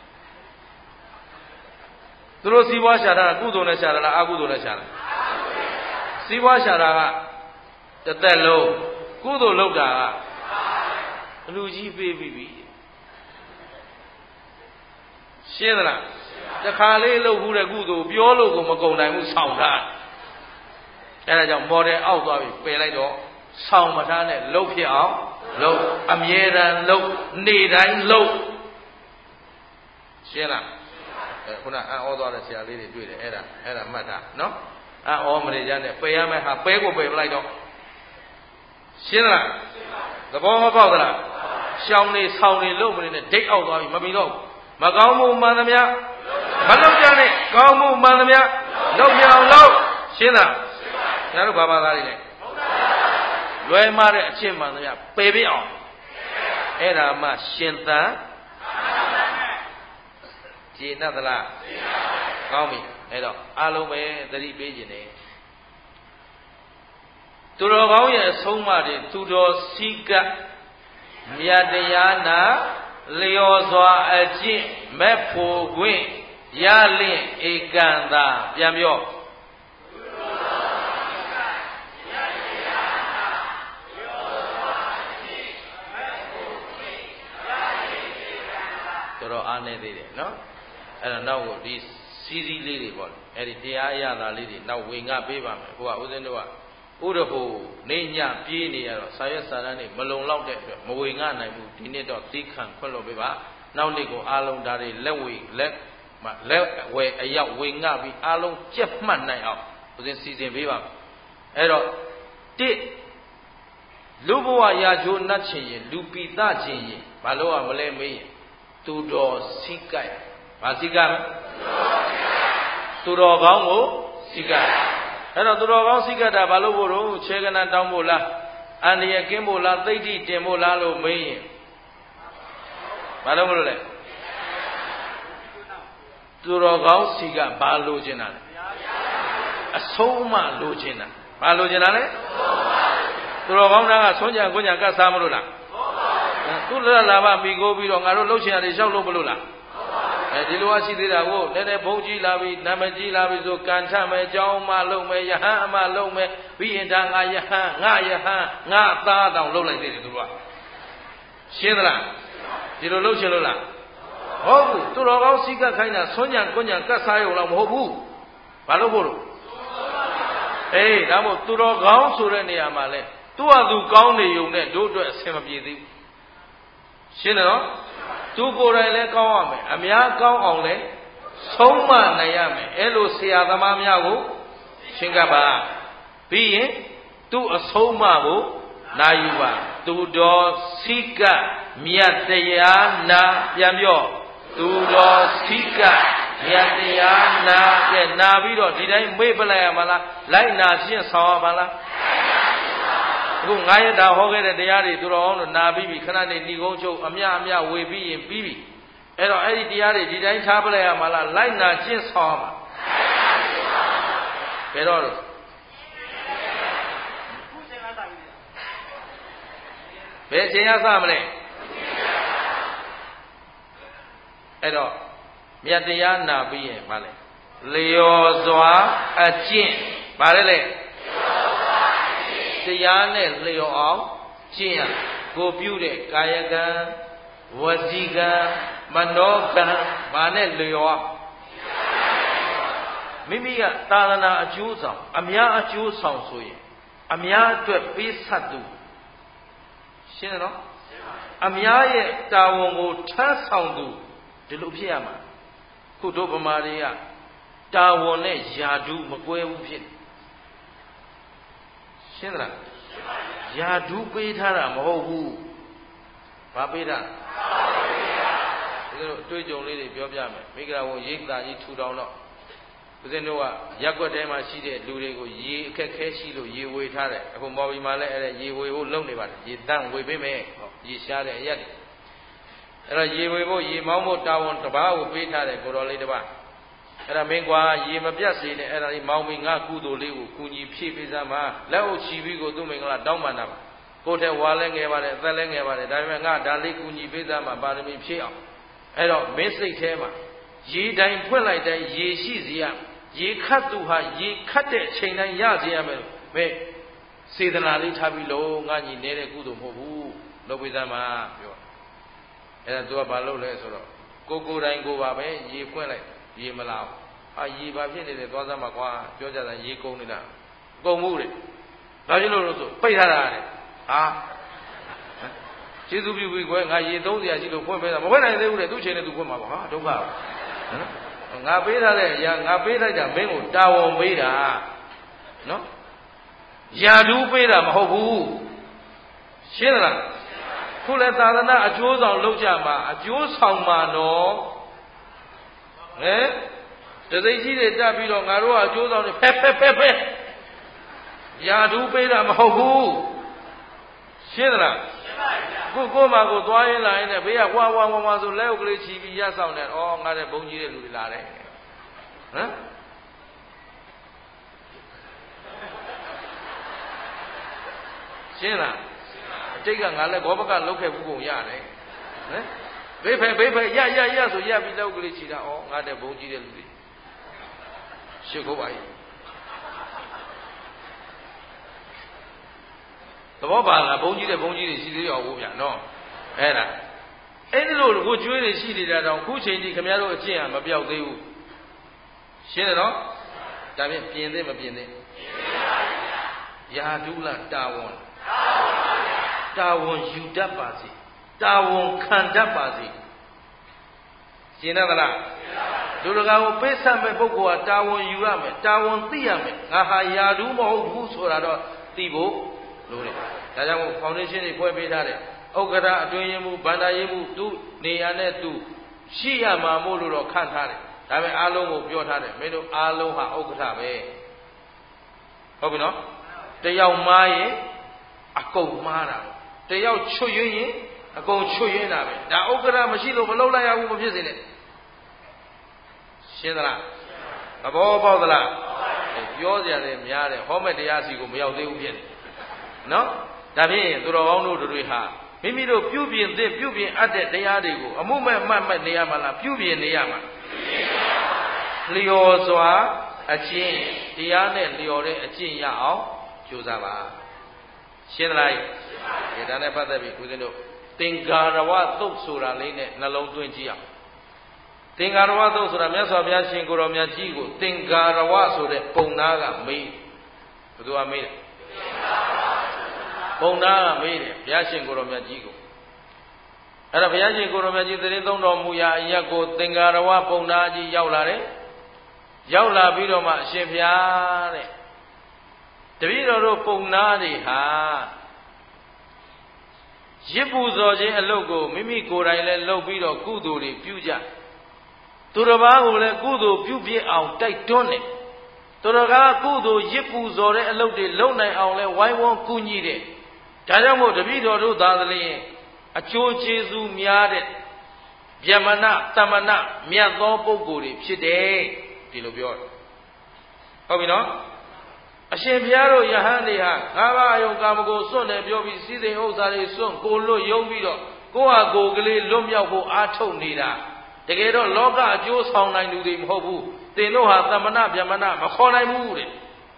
သူတို့စီးပွားရှာတာကုသိုလ်နဲ့ရှာတာလားအကုသိုလ်နဲ့ရှာတာစီးပွားရှာတာကတစ်သက်လုံးကုသိုလ်လုပ်တာကအလူကြီးပေးပြီးပြီရှင်းသလားတခါလေးလှုပ်ဘူးတဲ့ကုသိုလ်ပြောလို့ကိုမကုန်နိုင်ဘူးဆောင်းထားအဲဒါကြောင့်မော်ဒယ်အောက်သွားပြီပယ်လိုက်တော့ဆောင်းမထားနဲ့လှုပ်ဖြစ်အောင်လှုပ်အမြဲတမ်းလှုပ်နေ့တိုင်းလှုပ်ရှင်းလားအဲခုနအံ့ဩသွားတဲ့ဆရာလေးတွေတွေ့တယ်အဲ့ဒါအဲ့ဒါမှတ်ထားနော်အံ့ဩမနေကြနဲ့ပယ်ရမယ်ဟာပဲကိုပယ်ပလိုက်တော့ရှင်းလားသဘောမပေါက်သလားရှောင်းနေဆောင်းနေလှုပ်မနေနဲ့ဒိတ်အောက်သွားပြီမပြီးတော့မကောင်းမှုမှန်သမျှမလုပ်ကြနဲ့ကောင်းမှုမှန်သမျှလုပ်ပြအောင်လုပ်ရှင်းလားကျန်တို့ဘာဘာသားတွေလဲလွယ်မတဲ့အချင်းမှန်သမျှပယ်ပြအောင်အဲ့ဒါမှရှင်သန်ကျေနပ်သလားကောင်းပြီအဲ့တော့အားလုံးပဲသတိပေးခြင်းနဲ့သူတော်ကောင်းရဲ့အဆုံးအမတွေသူတော်စည်းကပ်မြတ်တရားနာလျော်စွာအကျင့်မဲ့ဖို့ခွင့်ရလင့်ဧကံသာပြန်ပြောတော်တော်အားနေသေးတယ်နော်အဲ့တော့နောက်ကိုဒီစီးစီးလေးတွေပေါ့အဲ့ဒီတရားအရသာလေးတွေနောက်ဝင်ငါပေးပါမယ်ဟိုကဦးဇင်းတို့ကဥရဖို့နေညပြေးနေရတော့ဆာရက်စာတန်းတွေမလုံလောက်တဲ့အတွက်မဝင်ငါနိုင်ဘူးဒီနေ့တော့သီးခံခွင့်လို့ပေးပါနောက်နေ့ကိုအားလုံးဒါတွေလက်ဝေလက်မလက်ဝဲအရောက်ဝင်ငါပြီးအားလုံးကြက်မှတ်နိုင်အောင်ဦးဇင်းစီစဉ်ပေးပါအဲ့တော့တစ်လူဘဝရာချိုးနှတ်ချင်ရင်လူပိသခြင်းရင်ဘာလို့ကမလဲမေးရင်သူတော်စိကတ်ဘာစိကတ်သူတော်ကောင်းကိုစိကတ်အဲ့တော့သူတော်ကောင်းစိကတ်တာဘာလို့ဖို့တော့ခြေကနတောင်းဖို့လားအန္တရာယ်ကင်းဖို့လားသိဋ္ဌိတင်ဖို့လားလို့မေးရင်ဘာလို့မလို့လဲသူတော်ကောင်းစိကတ်ဘာလို့ကျင်တာလဲအဆုံးအမလိုချင်တာဘာလိုချင်တာလဲသူတော်ကောင်းသားကဆုံးကြံကိုညာကတ်စားမလို့လားသူလလာဘမိကိုပြီးတော့ငါတို့လှုပ်ချင်ရတယ်ရှောက်လို့မလို့လားအဲဒီလိုရှိသေးတာကိုနည်းနည်းဘုံကြီးလာပြီးနာမကြီးလာပြီးဆိုကန်ထမယ်ကြောင်းမလုံးမယ်ယဟန်အမလုံးမယ်ပြီးရင်ဒါငါယဟန်ငါယဟန်ငါသားတောင်လုံးလိုက်သေးတယ်သူတို့ကရှင်းသလားဒီလိုလုပ်ချင်လို့လားဟုတ်ဘူးသူတော်ကောင်းစိကခိုင်းတာဆွညံကွညံကတ်စားရုံတော့မဟုတ်ဘူးဘာလို့ဖို့လို့အေးဒါမို့သူတော်ကောင်းဆိုတဲ့နေရာမှာလဲသူ့ဟာသူကောင်းနေုံနဲ့တို့အတွက်အဆင်မပြေသေးဘူးရှင်းတယ်နော်သူကိုယ်တိုင်လည်းကောင်းရမယ်အများကောင်းအောင်လည်းဆုံးမနိုင်ရမယ်အဲ့လိုဆရာသမားများကိုရှင်းကပ်ပါပြီးရင်သူ့အဆုံးအမကိုနာယူပါသူတော်စိကမြတ်တရားနာပြန်ပြောသူတော်စိကမြတ်တရားနာကဲနာပြီးတော့ဒီတိုင်းမေ့ပလိုက်ရမလားလိုက်နာရှင်းဆောင်ရမလားအခုငါးရက်တာဟောခဲ့တဲ့တရားတွေသူတော်အောင်လို့နာပြီးပြီခဏနေဏီကုန်းချုပ်အမြအမြဝေပြီးရင်ပြီးပြီအဲ့တော့အဲ့ဒီတရားတွေဒီတိုင်းထားပလိုက်ရမလားလိုက်နာရှင်းဆောင်ရမှာဘယ်တော့လို့ဘယ်အချိန်ရစမလဲအဲ့တော့မြတ်တရားနာပြီးရင်ဗာလဲလျော်စွာအကျင့်ဗာလဲလေတရားနဲ့လျော်အောင်ကျင့်ရကိုပြုတဲ့ကာယကံဝစီကံမနောကံဗာနဲ့လျော်မိမိကသာသနာအကျိုးဆောင်အများအကျိုးဆောင်ဆိုရင်အများအတွက်ပေးဆက်သူရှင်းတယ်နော်အများရဲ့တာဝန်ကိုထမ်းဆောင်သူဒီလိုဖြစ်ရမှာခုတို့ဗမာတွေကတာဝန်နဲ့ယာဒုမကွဲဘူးဖြစ်ရှင်းသလားယာဒုပေးထားတာမဟုတ်ဘူးဘာပေးတာဒီလိုအတွေ့အကြုံလေးတွေပြောပြမယ်မိဂရာဝန်ရိတ်တာကြီးထူထောင်တော့ဦးဇင်းတို့ကရက်ွက်ထဲမှာရှိတဲ့လူတွေကိုရေအခက်ခဲရှိလို့ရေဝေထားတယ်အခုမော်ဘီမှာလည်းအဲ့ဒါရေဝေဖို့လုပ်နေပါတယ်ရေတန့်ဝေပေးမယ်ရေရှားတဲ့အရက်တွေအဲ့တော့ရေဝေဖို့ရေမောင်းဖို့တာဝန်တစ်ပါးကိုပေးထားတယ်ကိုတော်လေးတစ်ပါးအဲ့ဒါမင်းကွာရေမပြတ်စေနဲ့အဲ့ဒါလေးမောင်းပြီးငါကုသိုလ်လေးကိုကူညီဖြည့်ပေးစမ်းပါလက်အုပ်ချီပြီးကိုသူ့မင်္ဂလာတောင်းပန်တာပါကိုယ်ထဲဝါလဲငယ်ပါတယ်အသက်လဲငယ်ပါတယ်ဒါပေမဲ့ငါဒါလေးကူညီပေးစမ်းပါပါရမီဖြည့်အောင်အဲ့တော့မင်းစိတ်ထဲမှာရေတိုင်းဖွင့်လိုက်တိုင်းရေရှိစေရရေခတ်သူဟာရေခတ်တဲ့အချိန်တိုင်းရစေရမယ်မဲစေတနာလေးထားပြီးလို့ငါညီနေတဲ့ကုသိုလ်မဟုတ်ဘူးလုပ်ပေးစမ်းပါပြောအဲ့ဒါသူကဘာလုပ်လဲဆိုတော့ကိုကိုတိုင်းကိုပါပဲရေဖွင့်လိုက်ရေမလာဘူးအာရေဘာဖြစ်နေလဲသွားစမ်းပါကွာပြောကြတာရေကုန်နေတာကုန်မှုတွေဒါကြောင့်လို့ဆိုပိတ်ထားတာတဲ့ဟာကျေးဇူးပြုပြီးကွယ်ငါရေသုံးစရာရှိလို့ဖွင့်ပေးတာမဖွင့်နိုင်သေးဘူးတဲ့သူ့ချိန်နဲ့သူဖွင့်မှာပါဟာဒုက္ခဟမ်ငါပေးထားတဲ့အရာငါပေးလိုက်တာမင်းကိုတာဝန်ပေးတာနော်ယာဒူးပေးတာမဟုတ်ဘူးရှင်းလားခုလည်းသာသနာအကျိုးဆောင်လုပ်ကြမှာအကျိုးဆောင်မှာနော်ဟဲ့တသိကြီးတွေတက်ပြီးတော့ငါတို့ကအကျိုးဆောင်တွေဖက်ဖက်ဖက်ဖက်ယာဒူးပေးတာမဟုတ်ဘူးရှင်းလားခုကိုမှကိုသွားရင်လာရင်လည်းဘေးကဝါဝါဝါဝါဆိုလက်ဥကလေးချီပြီးရဆောင်တယ်ဩငါတဲ့ဘုံကြီးတဲ့လူတွေလာတယ်ဟမ်ရှင်းလားအတိတ်ကငါလည်းဘောဘကလုတ်ခဲ့ဘူးပုံရတယ်ဟမ်ဘေးဖယ်ဘေးဖယ်ရရရဆိုရပြီးလက်ဥကလေးချီတာဩငါတဲ့ဘုံကြီးတဲ့လူတွေရှစ်ခုပါကြီးသဘောပါလားဘုန်းကြီးတဲ့ဘုန်းကြီးတွေရှိသေးရောဘူးဗျာနော်အဲ့ဒါအဲ့ဒီလိုကိုကျွေးတွေရှိနေတာတောင်ခုချိန်ကြီးခင်ဗျားတို့အကျင့်ဟာမပြောက်သေးဘူးရှင်းတယ်နော်ဒါဖြင့်ပြင်သေးမပြင်သေးပြင်ပါဗျာယာဒုလတာဝန်တာဝန်ပါဗျာတာဝန်ယူတတ်ပါစေတာဝန်ခံတတ်ပါစေရှင်းတယ်မလားရှင်းပါပါလူတကာကိုပေးဆက်မဲ့ပုဂ္ဂိုလ်ကတာဝန်ယူရမယ်တာဝန်သိရမယ်ငါဟာယာဒုမဟုတ်ဘူးဆိုတာတော့သိဖို့လို့တယ်ဒါကြောင့်ဖောင်ဒေးရှင်းတွေဖွဲ့ပေးထားတယ်ဥက္ကဋ္ဌအတွင်းရေးမှုဗန္ဒာရေးမှုသူနေရာနဲ့သူရှိရမှာမို့လို့တော့ခန့်ထားတယ်ဒါပေမဲ့အားလုံးကိုပြောထားတယ်မင်းတို့အားလုံးဟာဥက္ကဋ္ဌပဲဟုတ်ပြီနော်တယောက်မားရင်အကုန်မားတာတယောက်ချွတ်ရင်းရင်အကုန်ချွတ်ရင်းတာပဲဒါဥက္ကဋ္ဌမရှိလို့မလုပ်လိုက်ရဘူးမဖြစ်စေနဲ့ရှင်းသလားသဘောပေါက်သလားပြောကြတယ်များတယ်ဟောမဲ့တရားစီကိုမရောက်သေးဘူးဖြစ်တယ်နော်ဒါဖြင့်သူတော်ကောင်းတို့တွေဟာမိမိတို့ပြုပြင်သင့်ပြုပြင်အပ်တဲ့တရားတွေကိုအမှုမဲ့မှတ်မဲ့နေရမှာလားပြုပြင်နေရမှာလျော်စွာအကျင့်တရားနဲ့လျော်တဲ့အကျင့်ရအောင်ကြိုးစားပါရှင်းသလားဒီဒါနဲ့ပတ်သက်ပြီးဦးဇင်းတို့သင်္ကာရဝသုတ်ဆိုတာလေးနဲ့နှလုံးသွင်းကြည့်အောင်သင်္ကာရဝသုတ်ဆိုတာမြတ်စွာဘုရားရှင်ကိုယ်တော်မြတ်ကြီးကိုသင်္ကာရဝဆိုတဲ့ပုံသားကမေးဘယ်သူကမေးလဲပုံသားကမေးတယ်ဘုရားရှင်ကိုယ်တော်မြတ်ကြီးကိုအဲ့ဒါဘုရားရှင်ကိုယ်တော်မြတ်ကြီးသတိသုံးတော်မူရာအရက်ကိုသင်္ကာရဝပုံသားကြီးရောက်လာတယ်ရောက်လာပြီးတော့မှအရှင်ဘုရားတဲ့တပည့်တော်တို့ပုံသားတွေဟာရစ်ပူဇော်ခြင်းအလုပ်ကိုမိမိကိုယ်တိုင်လည်းလုပ်ပြီးတော့ကုသိုလ်တွေပြုကြသူတစ်ပါးကိုလည်းကုသိုလ်ပြုပြအောင်တိုက်တွန်းတယ်သူတော်ကကုသိုလ်ရစ်ပူဇော်တဲ့အလုပ်တွေလုပ်နိုင်အောင်လဲဝိုင်းဝန်းကူညီတယ်ဒါကြောင့်မို့တပည့်တော်တို့သာသလျှင်အကျိုးကျေးဇူးများတဲ့ဗျမနတမနမြတ်သောပုဂ္ဂိုလ်တွေဖြစ်တယ်ဒီလိုပြောတယ်ဟုတ်ပြီနော်အရှင်ဘုရားတို့ယဟန်တွေဟာငါးပါးအယုံကာမဂုဏ်စွန့်တယ်ပြောပြီးစည်းစိမ်ဥစ္စာတွေစွန့်ကိုလွတ်ယုံပြီးတော့ကိုယ့်ဟာကိုယ်ကလေးလွတ်မြောက်ဖို့အားထုတ်နေတာတကယ်တော့လောကအကျိုးဆောင်နိုင်သူတွေမဟုတ်ဘူးသင်တို့ဟာသမဏဗျမနမခေါ်နိုင်ဘူးတဲ့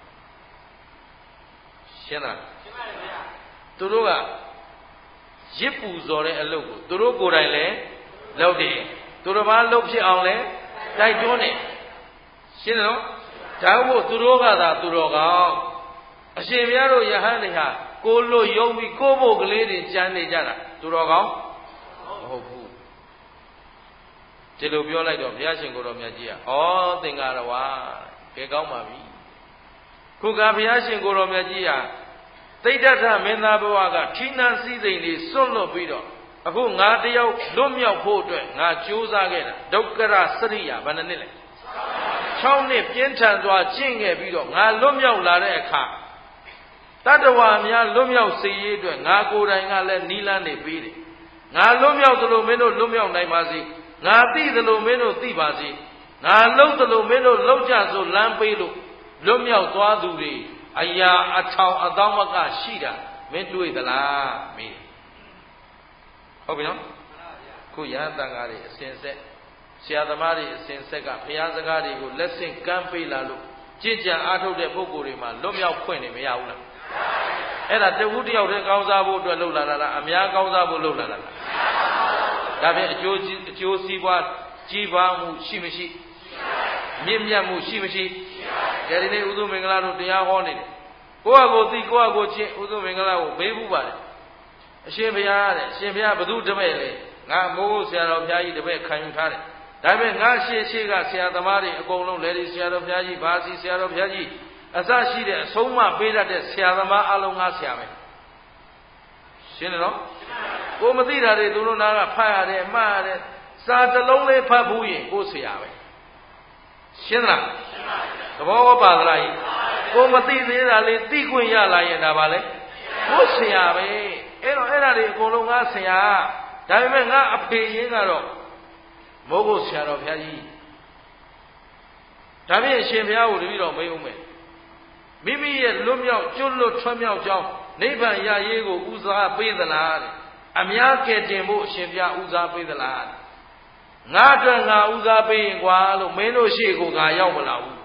ရှင်းလားရှင်းပါတယ်ဗျာသူတို့ကရစ်ပူဇော်တဲ့အလုပ်ကိုသူတို့ကိုယ်တိုင်လည်းလုပ်တယ်သူတို့ဘာလုပ်ဖြစ်အောင်လဲတိုက်တွန်းတယ်ရှင်းတယ်နော်ဒါမို့သူတို့ကသာသူတော်ကောင်းအရှင်ဘုရားတို့ယဟန်တွေဟာကိုလွတ်ယုံပြီးကိုယ့်ဘုတ်ကလေးတွေကြမ်းနေကြတာသူတော်ကောင်းမဟုတ်ဘူးဒီလိုပြောလိုက်တော့ဘုရားရှင်ကိုယ်တော်မြတ်ကြီးကဩသင်္ကာရဝါကဲကောင်းပါပြီခုကဘုရားရှင်ကိုယ်တော်မြတ်ကြီးဟာသိတ္တထမင်းသားဘဝကဌိနံစည်းစိမ်တွေစွန့်လွတ်ပြီးတော့အခုငါတယောက်လွတ်မြောက်ဖို့အတွက်ငါကြိုးစားခဲ့တာဒုက္ခရစရိယာဘယ်နှစ်နှစ်လဲ၆နှစ်ပြင်းထန်စွာကျင့်ခဲ့ပြီးတော့ငါလွတ်မြောက်လာတဲ့အခါတတ္တဝါများလွတ်မြောက်စေရေးအတွက်ငါကိုယ်တိုင်ကလည်းနီးလန်းနေပြီးတယ်ငါလွတ်မြောက်သလိုမင်းတို့လွတ်မြောက်နိုင်ပါစေငါသိသလိုမင်းတို့သိပါစေငါလှုပ်သလိုမင်းတို့လှုပ်ကြဆိုလမ်းပေးလို့လွတ်မြောက်သွားသူတွေအရာအထောင်အသောမကရှိတာမင်းတွေ့သလားမေးဟုတ်ပြီနော်ခုရဟန်းတန်ဃာတွေအစဉ်ဆက်ဆရာသမားတွေအစဉ်ဆက်ကဘုရားစကားတွေကိုလက်ဆင့်ကမ်းပေးလာလို့ကြည်ကြံအားထုတ်တဲ့ပုဂ္ဂိုလ်တွေမှာလွတ်မြောက်ခွင့်နေမရဘူးလားအဲ့ဒါတဝူးတယောက်တည်းကောင်းစားဖို့အတွက်လှုပ်လာတာလားအများကောင်းစားဖို့လှုပ်လာတာလားဒါဖြင့်အကျိုးအကျိုးစီးပွားကြီးပွားမှုရှိမရှိမြင့်မြတ်မှုရှိမရှိကြည်ဒီနေ့ဥသုမင်္ဂလာတို့တရားဟောနေတယ်ကိုယ့်အကိုသိကိုယ့်အကိုချင်းဥသုမင်္ဂလာကိုမေးဘူးပါတယ်အရှင်ဘုရားတဲ့အရှင်ဘုရားဘုသူတပည့်လေငါမိုးဆရာတော်ဘုရားကြီးတပည့်ခံယူထားတယ်ဒါပေမဲ့ငါရှေ့ရှေ့ကဆရာသမားတွေအကုန်လုံးလေဒီဆရာတော်ဘုရားကြီးဘာစီဆရာတော်ဘုရားကြီးအစရှိတဲ့အဆုံးမပေးတတ်တဲ့ဆရာသမားအလုံးငါဆရာပဲရှင်းတယ်နော်ကိုမသိတာတွေသူတို့နာကဖတ်ရတယ်အမှားရတယ်စာတစ်လုံးလေးဖတ်ဘူးရင်ကိုဆရာပဲရှင်းလားရှင်းပါပြီသဘောပါသလားကိုမသိသေးတာလေးသိခွင့်ရလာရင်ဒါပါလေကိုဆရာပဲအဲ့တော့အဲ့ဒါတွေအကုန်လုံးငါဆရာဒါပေမဲ့ငါအဖေရင်းကတော့မိုးဖို့ဆရာတော်ဘုရားကြီးဒါဖြင့်အရှင်ဘုရားကိုတပည့်တော်မေးဦးမယ်မိမိရဲ့လွတ်မြောက်ကျွတ်လွတ်ထွတ်မြောက်ကြောင်းနိဗ္ဗာန်ရရေးကိုဦးစားပေးသလားတဲ့အများကဲတင်ဖို့အရှင်ဘုရားဦးစားပေးသလားငါအတွက်ငါဦးစားပေးရင်ကွာလို့မင်းတို့ရှေ့ကိုငါရောက်မလာဘူး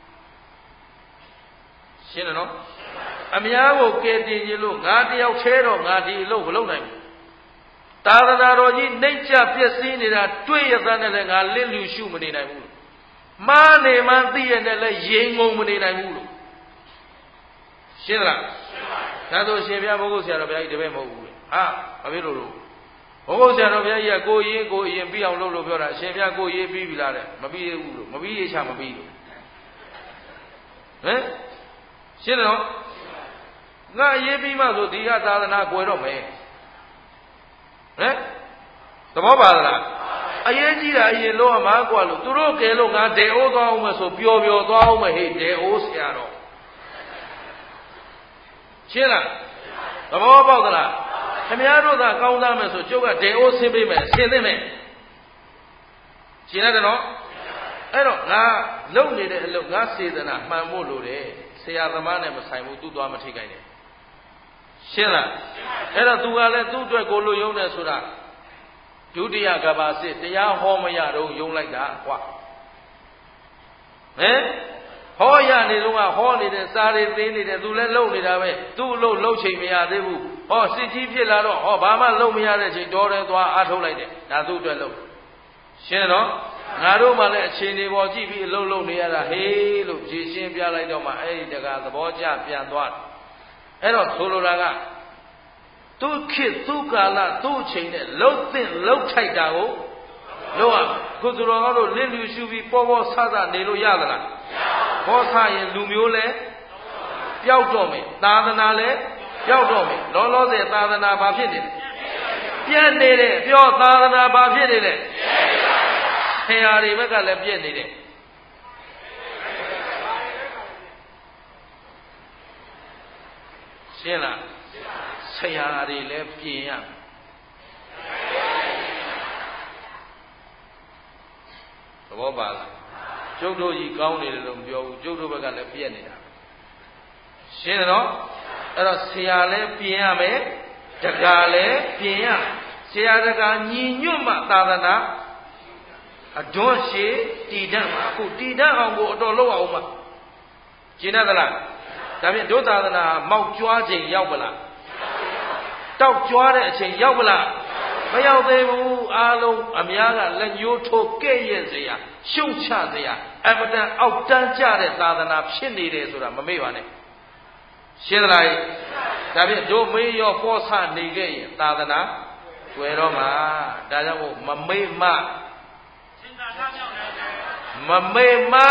ရှင်းတယ်နော်အများကိုကဲတင်ခြင်းလို့ငါတယောက်သေးတော့ငါဒီအလုပ်မလုပ်နိုင်ဘူးသာသနာတော်ကြီးနှိမ့်ချပျက်စီးနေတာတွေ့ရတဲ့နဲ့လည်းငါလစ်လူရှုမနေနိုင်ဘူးလို့မားနေမှသိရတဲ့လည်းရင်ငုံမနေနိုင်ဘူးလို့ရှင်းလားရှင်းပါပြီဒါဆိုရှင်ဘုရားဘုရားဆရာတော်ဘုရားကြီးတပည့်မဟုတ်ဘူးလေဟာမဖြစ်လို့လို့ဘုရားဆရာတော်ဘုရားကြီးကကိုရင်ကိုရင်ပြီးအောင်လုပ်လို့ပြောတာရှင်ဘုရားကိုရေးပြီးပြီလားတဲ့မပြီးဘူးလို့မပြီးရချမပြီးလို့ဟမ်ရှင်းတယ်နော်ငါရေးပြီးမှဆိုဒီကသာသနာကွယ်တော့မယ်ဟမ်သဘောပါလားအရေးကြီးတာအရင်လို့မှာကွာလို့သူတို့ကဲလို့ငါဒေအိုးသွားအောင်မဆိုပျော်ပျော်သွားအောင်မဟေ့ဒေအိုးဆရာတော်ရှင်းလားသဘောပေါက်သလားခင်ဗျားတို့သာကောင်းသားမယ်ဆိုကျုပ်ကဒေအိုးဆင်းပေးမယ်ဆင်းသိမယ်ရှင်းရတယ်နော်အဲ့တော့ငါလုံနေတဲ့အလုပ်ငါစေတနာမှန်ဖို့လိုတယ်ဆရာသမားနဲ့မဆိုင်ဘူးသူ့သွားမထိခိုက်နဲ့ရှင်းလားအဲ့တော့သူကလည်းသူ့အတွက်ကိုလို့ယုံတယ်ဆိုတာဒုတိယကဘာစစ်တရားဟောမရတော့ယုံလိုက်တာကွာဟမ်ဟောရနေတော့ကဟောနေတဲ့စာတွေသိနေတယ်သူလည်းလုံနေတာပဲသူ့အလုပ်လုပ်ချိန်မရသေးဘူးဟောစစ်ကြီးဖြစ်လာတော့ဟောဘာမှလုပ်မရတဲ့ချိန်တော်တယ်သွားအားထုတ်လိုက်တယ်ဒါသူ့အတွက်လုပ်ရှင်းတော့ငါတို့မှလည်းအချိန်တွေပေါ်ကြည့်ပြီးအလုပ်လုပ်နေရတာဟေးလို့ဖြေရှင်းပြလိုက်တော့မှအဲ့ဒီတကသဘောကျပြန်သွားအဲ့တော့ဆိုလိုတာကသူခေတ်သူကာလသူ့အချိန်နဲ့လှုပ်သင့်လှုပ်ထိုက်တာကိုလှုပ်ရခုသူတော်ကောင်းတို့လင်းလူရှုပြီးပေါ်ပေါ်ဆဆနေလို့ရသလားဘောဆရင်လူမျိုးလဲပျောက်တော့မယ်သာသနာလဲပျောက်တော့မယ်လောလောဆယ်သာသနာဘာဖြစ်နေလဲပြည့်နေတယ်ပြောသာသနာဘာဖြစ်နေလဲဆရာတွေဘက်ကလည်းပြည့်နေတယ်ရှင်းလားဆရာတွေလည်းပြင်ရသဘောပါလားကျုပ်တို့ကြီးကောင်းနေတယ်လို့မပြောဘူးကျုပ်တို့ဘက်ကလည်းပြည့်နေတာရှင်းတော့အဲ့တော့ဆရာလည်းပြင်ရမယ်တက္ကະလည်းပြင်ရဆရာတက္ကະညီညွတ်မှသာသနာအတွန်းရှိတည်တတ်မှာအခုတည်တတ်အောင်ကိုအတော်လောက်အောင်မှာကျင့်တတ်သလားဒါဖြင့်ဒုသာသနာမောက်ကြွားခြင်းရောက်ပလားတောက်ကြွားတဲ့အချိန်ရောက်ပလားမရောက်သေးဘူးအားလုံးအများကလက်ညှိုးထိုးကဲ့ရဲ့စရာရှုံချစရာအမတန်အောက်တန်းကျတဲ့သာသနာဖြစ်နေတယ်ဆိုတာမမေ့ပါနဲ့ရှင်းသလားဒါဖြင့်တို့မေးရောပေါ်ဆနေခဲ့ရင်သာသနာကျွယ်တော့မှာဒါကြောင့်မို့မမေ့မမမေ့မ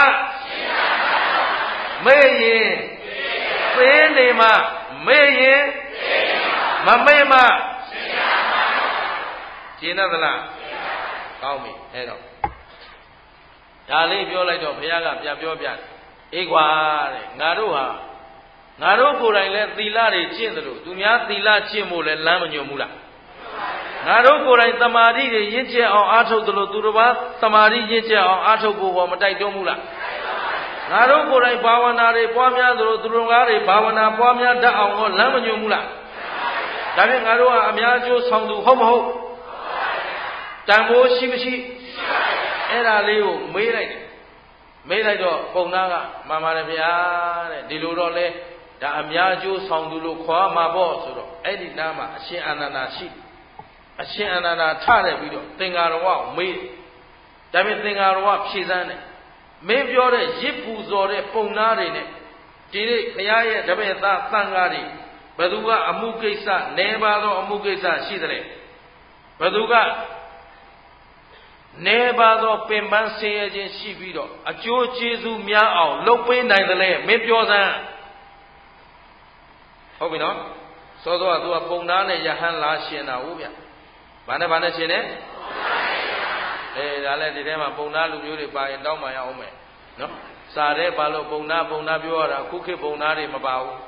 မေ့ရင်သေးနေမှာမေ့ရင်မမေ့မရှင်းသလားကောင်းပြီအဲ့တော့ဒါလေးပြောလိုက်တော့ဘုရားကပြန်ပြောပြအေးကွာတဲ့ငါတို့ဟာငါတို့ကိုယ်တိုင်လည်းသီလတွေကျင့်တယ်လို့သူများသီလကျင့်ဖို့လည်းလမ်းမညွှန်ဘူးလားငါတို့ကိုယ်တိုင်သမာဓိတွေရင့်ကျက်အောင်အားထုတ်တယ်လို့သူတစ်ပါးသမာဓိရင့်ကျက်အောင်အားထုတ်ဖို့မတိုက်တွန်းဘူးလားငါတို့ကိုယ်တိုင်ဘာဝနာတွေပွားများတယ်လို့သူတို့ကားတွေဘာဝနာပွားများတတ်အောင်ကိုလမ်းမညွှန်ဘူးလားဒါဖြင့်ငါတို့ကအများကျိုးဆောင်သူဟုတ်မဟုတ်တန်ဖိုးရှိမရှိအဲ့ဒါလေးကိုမေးလိုက်တယ်မေးလိုက်တော့ပုံနာကမှန်ပါတယ်ဗျာတဲ့ဒီလိုတော့လဲဒါအများကျိုးဆောင်သူလို့ခေါ်မှာပေါ့ဆိုတော့အဲ့ဒီနားမှာအရှင်အာနန္ဒာရှိအရှင်အာနန္ဒာထတယ်ပြီးတော့သင်္ကာရဝမေးဒါပေမဲ့သင်္ကာရဝဖြေစမ်းတယ်မင်းပြောတဲ့ရစ်ပူဇော်တဲ့ပုံနာတွေနဲ့ဒီနေ့ဘုရားရဲ့တပည့်သားသံဃာတွေဘယ်သူကအမှုကိစ္စနဲပါသောအမှုကိစ္စရှိသလဲဘယ်သူကနဲပါသောပင်ပန်းဆင်းရဲခြင်းရှိပြီးတော့အကျိုးကျေးဇူးများအောင်လုပ်ပေးနိုင်သလဲမင်းပြောစမ်းဟုတ်ပြီနော်စောစောကသူကပုံနာနဲ့ယဟန်လာရှင်တာဟုတ်ဗျဘာနဲ့ဘာနဲ့ရှင်တယ်အေးဒါလည်းဒီထဲမှာပုံနာလူမျိုးတွေပါရင်တောင်းမှရအောင်မယ်နော်စာတဲ့ဘာလို့ပုံနာပုံနာပြောရတာခုခေတ်ပုံနာတွေမပါဘူး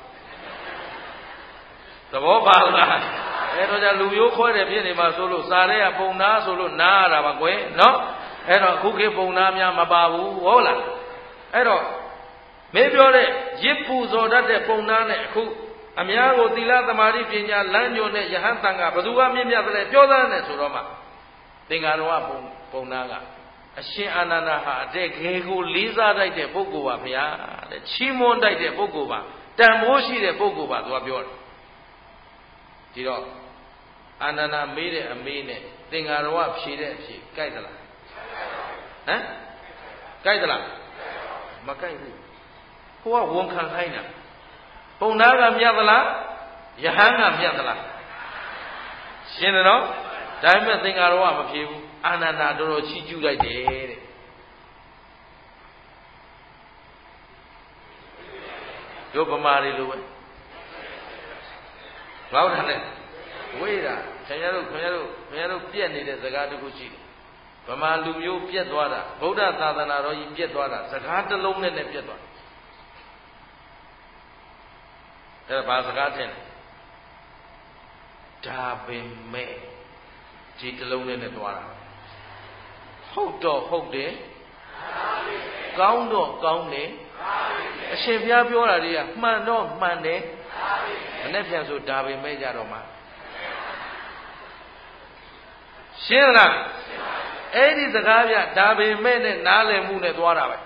သဘောပါလားအဲ့တော့じゃလူမျိုးခွဲတယ်ဖြစ်နေမှာဆိုလို့စာတဲ့ကပုံနာဆိုလို့နားရတာပါကွယ်နော်အဲ့တော့ခုခေတ်ပုံနာများမပါဘူးဟုတ်လားအဲ့တော့မင်းပြောတဲ့ရစ်ပူဇော်တတ်တဲ့ပုံနာနဲ့အခုအများကိုသီလသမာဓိပညာလမ်းညွှန်တဲ့ယဟန်တန်ကဘသူကမြင့်မြတ်တယ်လဲပြောသားတယ်ဆိုတော့မှသင်္ကာရဝပုံပုံနာကအရှင်အာနန္ဒာဟာအတဲ့ခေကိုလေးစားတိုက်တဲ့ပုဂ္ဂိုလ်ပါဗျာတဲ့ချီးမွမ်းတိုက်တဲ့ပုဂ္ဂိုလ်ပါတန်ဖိုးရှိတဲ့ပုဂ္ဂိုလ်ပါသူကပြောတယ်ဒီတော့အာနန္ဒာမေးတဲ့အမေးနဲ့သင်္ကာရဝဖြေတဲ့အဖြေကြိုက်သလားဟမ်ကြိုက်သလားမကြိုက်ဘူးကိုကဝန်ခံခိုင်းတာပုံနာကမြတ်သလားယဟန်ကမြတ်သလားရှင်းတယ်နော်ဒါပေမဲ့သင်္ကာရဝမဖြေဘူးအာနန္ဒာတော်တော်ချီးကျူးလိုက်တယ်တဲ့တို့ဗမာတွေလိုပဲလောက်တာနဲ့ဝေးတာခင်ဗျားတို့ခင်ဗျားတို့ခင်ဗျားတို့ပြက်နေတဲ့စကားတစ်ခုရှိတယ်ဗမာလူမျိုးပြက်သွားတာဗုဒ္ဓသာသနာတော်ကြီးပြက်သွားတာစကားတစ်လုံးနဲ့နဲ့ပြက်သွားအဲ့ဒါဘာစကားထင်လဲဒါပင်မဲ့ဒီတစ်လုံးနဲ့နဲ့သွားတာဟုတ်တော့ဟုတ်တယ်ကောင်းတော့ကောင်းတယ်အရှင်ဘုရားပြောတာတွေကမှန်တော့မှန်တယ်မနဲ့ပြန်ဆိုဒါပေမဲ့ကြတော့မှာရှင်းလားအဲ့ဒီစကားပြဒါပေမဲ့နဲ့နားလည်မှုနဲ့သွားတာပဲ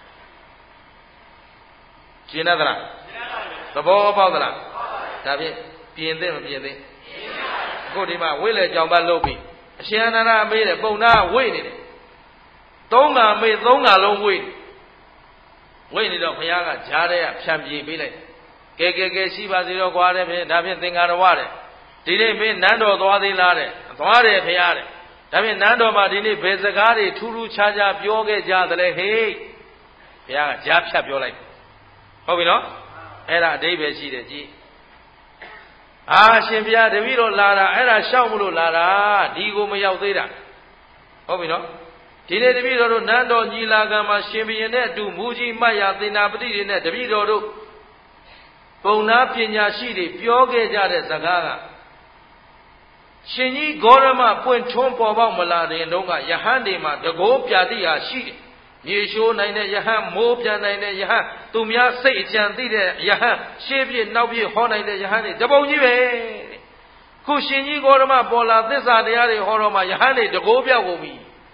ရှင်းသလားသဘောပေါက်သလားဒါဖြင့်ပြင်သိမပြင်သိအခုဒီမှာဝိလေကြောင်ပတ်လုပ်ပြီးအရှင်အနန္ဒမေးတယ်ပုံနာဝိနေတယ်သုံးကမေးသုံးကလုံးဝိဝိနေတော့ဘုရားကဂျားတဲ့ကဖြန့်ပြေးပေးလိုက်ကဲကဲကဲရှိပါစေတော့ကွာတဲ့ဖြင့်ဒါဖြင့်သင်္ဃာရဝတဲ့ဒီနေ့မင်းနန်းတော်သွားသေးလားတဲ့သွားတယ်ဘုရားတဲ့ဒါဖြင့်နန်းတော်မှာဒီနေ့ဘယ်စကားတွေထူးထူးခြားခြားပြောခဲ့ကြသလဲဟေးဘုရားကဂျားဖြတ်ပြောလိုက်ဟုတ်ပြီနော်အဲ့ဒါအဓိပ္ပာယ်ရှိတယ်ကြည်အာရှင်ဘုရားတပည့်တော်လာတာအဲ့ဒါရှောက်မလို့လာတာဒီကိုမရောက်သေးတာဟုတ်ပြီနော်ဒီနေ့တပည့်တော်တို့နန်းတော်ညီလာခံမှာရှင်ဘုရင်နဲ့အတူမူကြီးမတ်ရသေနာပတိတွေနဲ့တပည့်တော်တို့ပုံနာပညာရှိတွေပြောခဲ့ကြတဲ့စကားကရှင်ကြီးဂေါရမပွင့်ထွန်းပေါ်ပေါက်မလာတဲ့တုန်းကယဟန်တွေမှာတကောပြတိဟာရှိတယ်မြေရှိုးနိုင်တဲ့ယဟန်မိုးပြန်နိုင်တဲ့ယဟန်သူများစိတ်အကြံသိတဲ့ယဟန်ရှေးပြည့်နောက်ပြည့်ဟောနိုင်တဲ့ယဟန်တွေတပုံကြီးပဲခုရှင်ကြီးဂေါရမပေါ်လာသစ္စာတရားတွေဟောတော့မှယဟန်တွေတကောပြောက်ကုန်ပြီ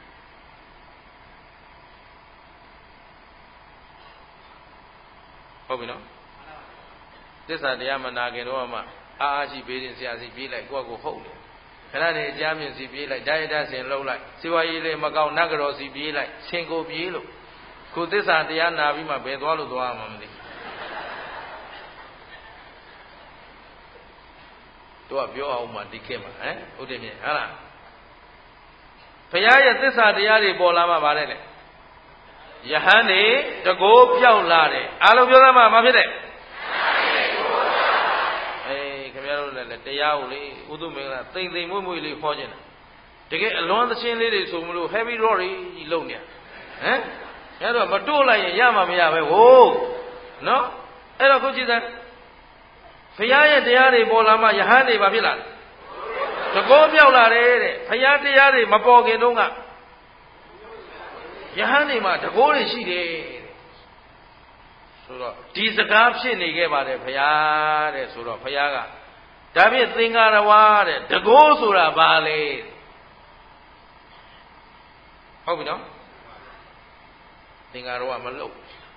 ဟုတ်ပြီနော်သစ္စာတရားမနာခင်တော့မှအာအာရှိဘေးရင်ဆရာစီပြေးလိုက်ကိုယ့်ကိုဟုတ်တယ်ခဏနေအကြမ်းမြင်စီပြေးလိုက်တိုင်းတဆင်လှုပ်လိုက်စီဝါရေးလေးမကောင်းနတ်ကတော်စီပြေးလိုက်ဆင်ကိုပြေးလို့ခုသစ္စာတရားနာပြီးမှဘယ်သွားလို့သွားမှမသိတို့ကပြောအောင်မှဒီခေတ်မှာဟမ်ဟုတ်တယ်မြင်ဟုတ်လားဘုရားရဲ့သစ္စာတရားတွေပေါ်လာမှဗါတဲ့လေယဟန်နေတကိုးပြောက်လာတယ်အားလုံးပြောသမှာမဖြစ်တဲ့တရားကိုလေဥဒုမင်္ဂလာတိမ်တိမ်မွေ့မွေ့လေးခေါ်ခြင်းတကယ်အလွန်သချင်းလေးတွေဆိုမလို့ heavy rock ကြီးလုံနေဟမ်အဲ့တော့မတိုးလိုက်ရင်ရမှာမရပဲဟိုးနော်အဲ့တော့ခုကြည့်စမ်းဘုရားရဲ့တရားတွေပေါ်လာမှယဟန်တွေဘာဖြစ်လာလဲတကောမြောက်လာတယ်တဲ့ဘုရားတရားတွေမပေါ်ခင်တုန်းကယဟန်တွေမှာတကောတွေရှိတယ်ဆိုတော့ဒီစကားဖြစ်နေခဲ့ပါတယ်ဘုရားတဲ့ဆိုတော့ဘုရားကဒါဖြင့်သင်္ဃာရဝါတဲ့တကောဆိုတာဘာလဲဟုတ်ပြီနော်သင်္ဃာရဝမလုပ်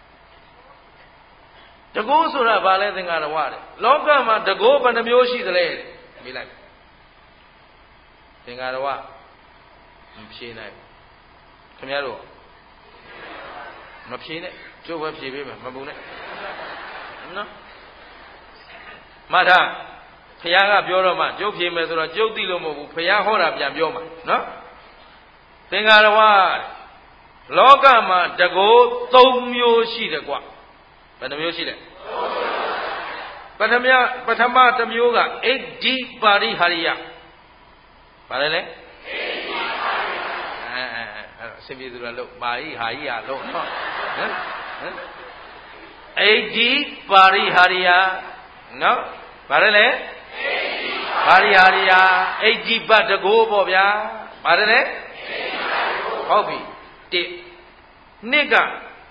တကောဆိုတာဘာလဲသင်္ဃာရဝတဲ့လောကမှာတကောဘယ်နှမျိုးရှိသလဲမေးလိုက်သင်္ဃာရဝမဖြေနိုင်ခင်ဗျားတို့မဖြေနဲ့ကျုပ်ပဲဖြေပေးမယ်မပူနဲ့နော်မထဘုရားကပြောတော့မှကျုပ်ဖြေမယ်ဆိုတော့ကျုပ်သိလို့မဟုတ်ဘူးဘုရားဟောတာပြန်ပြောမှာနော်သင်္ဃာရဝလောကမှာတကောသုံးမျိုးရှိတယ်ကွာဘယ်နှမျိုးရှိလဲပထမပထမတစ်မျိုးကအိဋ္ဌိပါရိဟာရိယဘာလဲလဲအိဋ္ဌိပါရိဟာရိယအဲအဲအဲ့တော့အစဉ်ပြေသူတို့လို့ပါရိဟာရိယလို့နော်ဟမ်ဟမ်အိဋ္ဌိပါရိဟာရိယနော်ဘာလဲလဲပါရိဟာရိယအိဋ္ဌိပတ်တကောပေါ့ဗျာဘာလဲလဲဟုတ်ပြီတိနှစ်က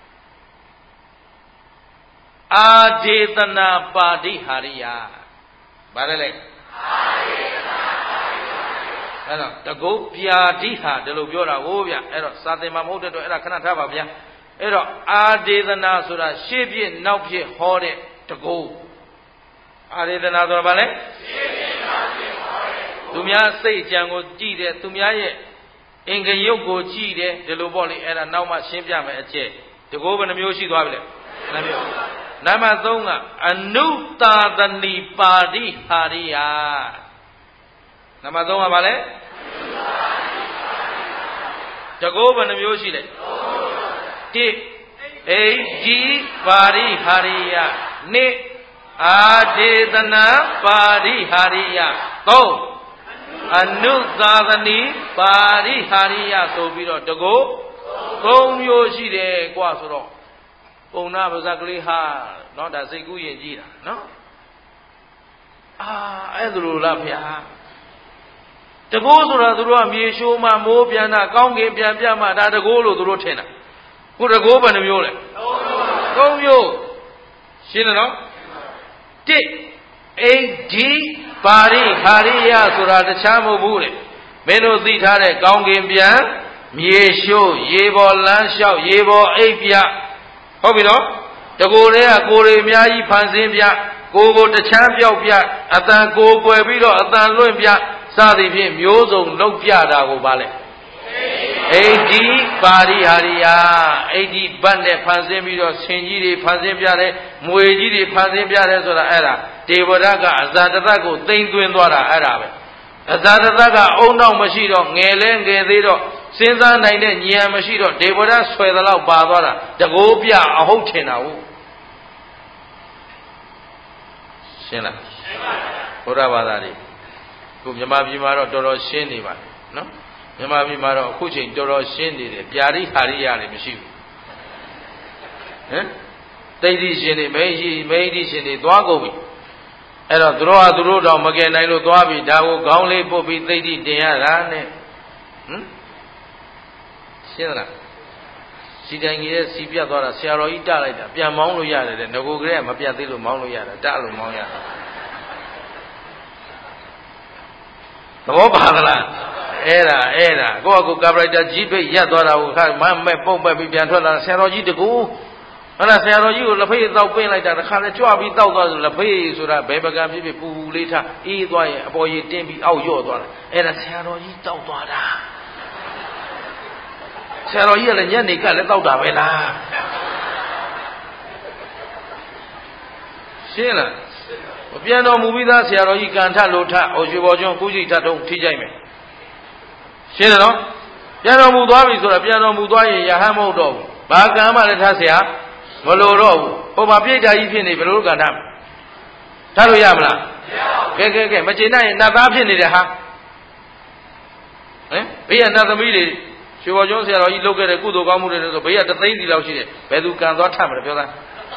အာဒေသနာပါတိဟာရိယဘာလဲလဲအာဒေသနာပါတိဟာရိယအဲ့တော့တကောပြာတိဟာဒီလိုပြောတာဟိုးဗျအဲ့တော့စာသင်မှာမဟုတ်တဲ့တော့အဲ့ဒါခဏထားပါဗျာအဲ့တော့အာဒေသနာဆိုတာရှေ့ပြည့်နောက်ပြည့်ဟောတဲ့တကောအာဒေသနာဆိုတာဘာလဲရှေ့ပြည့်နောက်ပြည့်ဟောတဲ့သူများစိတ်ကြံကိုကြည့်တယ်သူများရဲ့အင်္ဂယုတ်ကိုကြည့်တယ်ဒီလိုပေါ့လေအဲ့ဒါနောက်မှရှင်းပြမယ်အကျက်တကောဘယ်နှမျိုးရှိသွားပြီလဲနှမျိုးနံပါတ်သုံးကအနုတာသနိပါတိဟာရိယနံပါတ်သုံးကဘာလဲတကောဘယ်နှမျိုးရှိလဲတိအိဋ္ဌိပါရိဟာရိယနိအာဒေသနာပါရိဟာရိယသုံးအနုသာသနိပါရိဟာရိယဆိုပြီးတော့တကောသုံးမျိုးရှိတယ်กว่าဆိုတော့ပုံနာပါဇက်ကလေးဟာเนาะဒါစိတ်ကူးရင်ကြည့်တာเนาะအာအဲ့ဒါလိုလားဗျာတကောဆိုတာသူတို့ကမြေရှိုးမှမိုးပြန်တာကောင်းကင်ပြန်ပြမှဒါတကောလို့သူတို့ထင်တာခုတကောဘယ်နှမျိုးလဲသုံးမျိုးရှင်းတယ်နော်တစ် Adi Pari Hariya Surata Chamubure Meno Zitare Gongin Bian Miesho Yebo Lanshao Yebo Apia Hobino the Gorea Gore Miai Panzimbia Gogo the Champion Pia Atan Go Guebido Atan Lumbia Sadi Pim Yozo no Piada Gobale Adi Pari Haria Adi Bande Panzimbido Sinjiri Panzimbiare Muejiri Panzimbiare Zora Era Devaraga Azadarago Tindwindora Arabe Azadaraga Ona Mashiro Ngelen Gediro Sinza Nine Nia Mashiro Devara Swedala Badora the Gopia a Hotina Sina Urabadari Yamabi Maro Doro Shindiva no Yamabi Maro Kuchi Doro Shindi Piari Haria Mishu Eh Tadi Shindi Meiji Meiji Shindi Dwagobi Era Droa Druda Maganailo Dwabi Dago Gaunle Popi Tadi Diana Hm Sina Sidangi Sipia Dora Sierra Italia Piamolo Yada the Nogogram Piatilu Molo Yada Dalu Moya The Wobala Era Era Go Go Gabrita Jipe Yadora who had Mamma Pompa Piantola Seroji to go and I say you La Pay without pain like that the job without La Pay so that Babaga Pipu later either a boy Timby out your daughter and a Seroji Daughter Sero here and Yanika let out the Vela. Shela Piano Movida, Sero Canta Lota, or Jibojon Fuji Tato Tijame. Shela Piano Mudavi, so a piano Mudai, Yahamo dog, Bagama Letasia, Moloro, Obapia, Ifin, Velugana. Talu Yamla. Gege, Magina, Navapin in the ha. Eh? Be another meeting. She was just here, you look at a good Gamu, but at the thing you see, Bedu can not have it.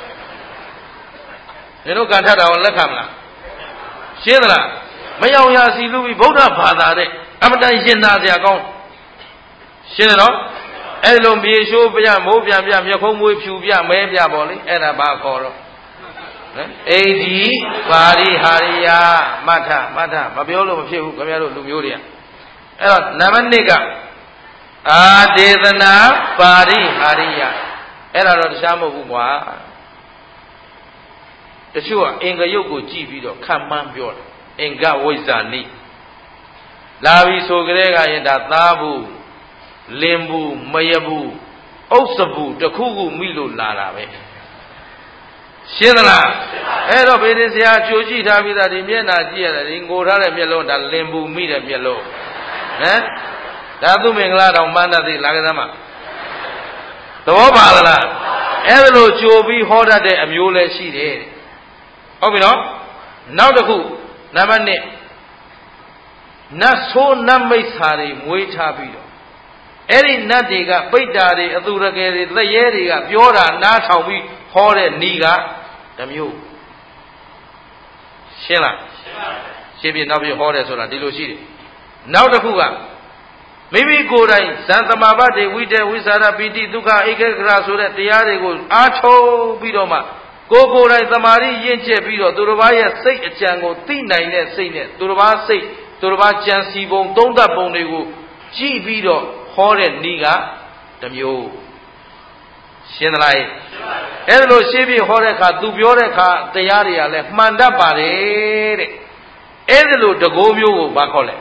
You know, can't have our Lakamla. Shedra, Mayaya see Louis Boda Padare, Amadan Jena, they are gone. Shedra, Elo Miesho, Bia, Mobia, Yakomu, Pubia, Mabia Bolly, and a Bakoro. Adi, Bari, Haria, Mata, Mata, Mabiolo, Camero, Lumuria. Ella, Namaniga. Adedana Pari Haria Era Shamu The sure Inga Yoko Gibido, Kaman Bior, Inga Wizani Lavi Sogrega in that Nabu, Limbu, Mayabu, Osabu, the Kugu Milo Larabe. Shidana Ero Benesia, Joji Davida, the Miena Dia, Ingora Melo, that Limbu Mida Melo. Eh? Dadu Mingla on Manda de Lagadama. The Wobala Evelo Jobi Hoda de Amule she did. Oh, we know? Now the who? Namane Naso Nambisari, Muita Bido. Eri Nadiga, Baitari, Aduragari, the Yeriga, Biora, Natawi, Hore, Niga, the Mu. Shela. She be now be Hore, so that Dilushi. Now the who? Maybe go right, Santa Mabade, we did Wizara Biti, Duka, Eke Grasura, Tiago, Acho Bidoma, Go go right, the Mari Yenche Bido, Durabaya, say a Jango, Tina, say it, Duraba say, Duraba Jansi Bon, Donda Bonego, G Bido, Hore, Niga, the Mu. Shenalai. Hello, Shibi Horeka, Dubioreka, Tiaria, left Manda Pare. Hello, the Gomio, Bacole.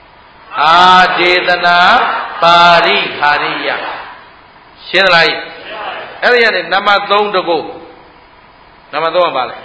Adedana Pari Haria Shenalai Elian Nama Long to go Namadon Valley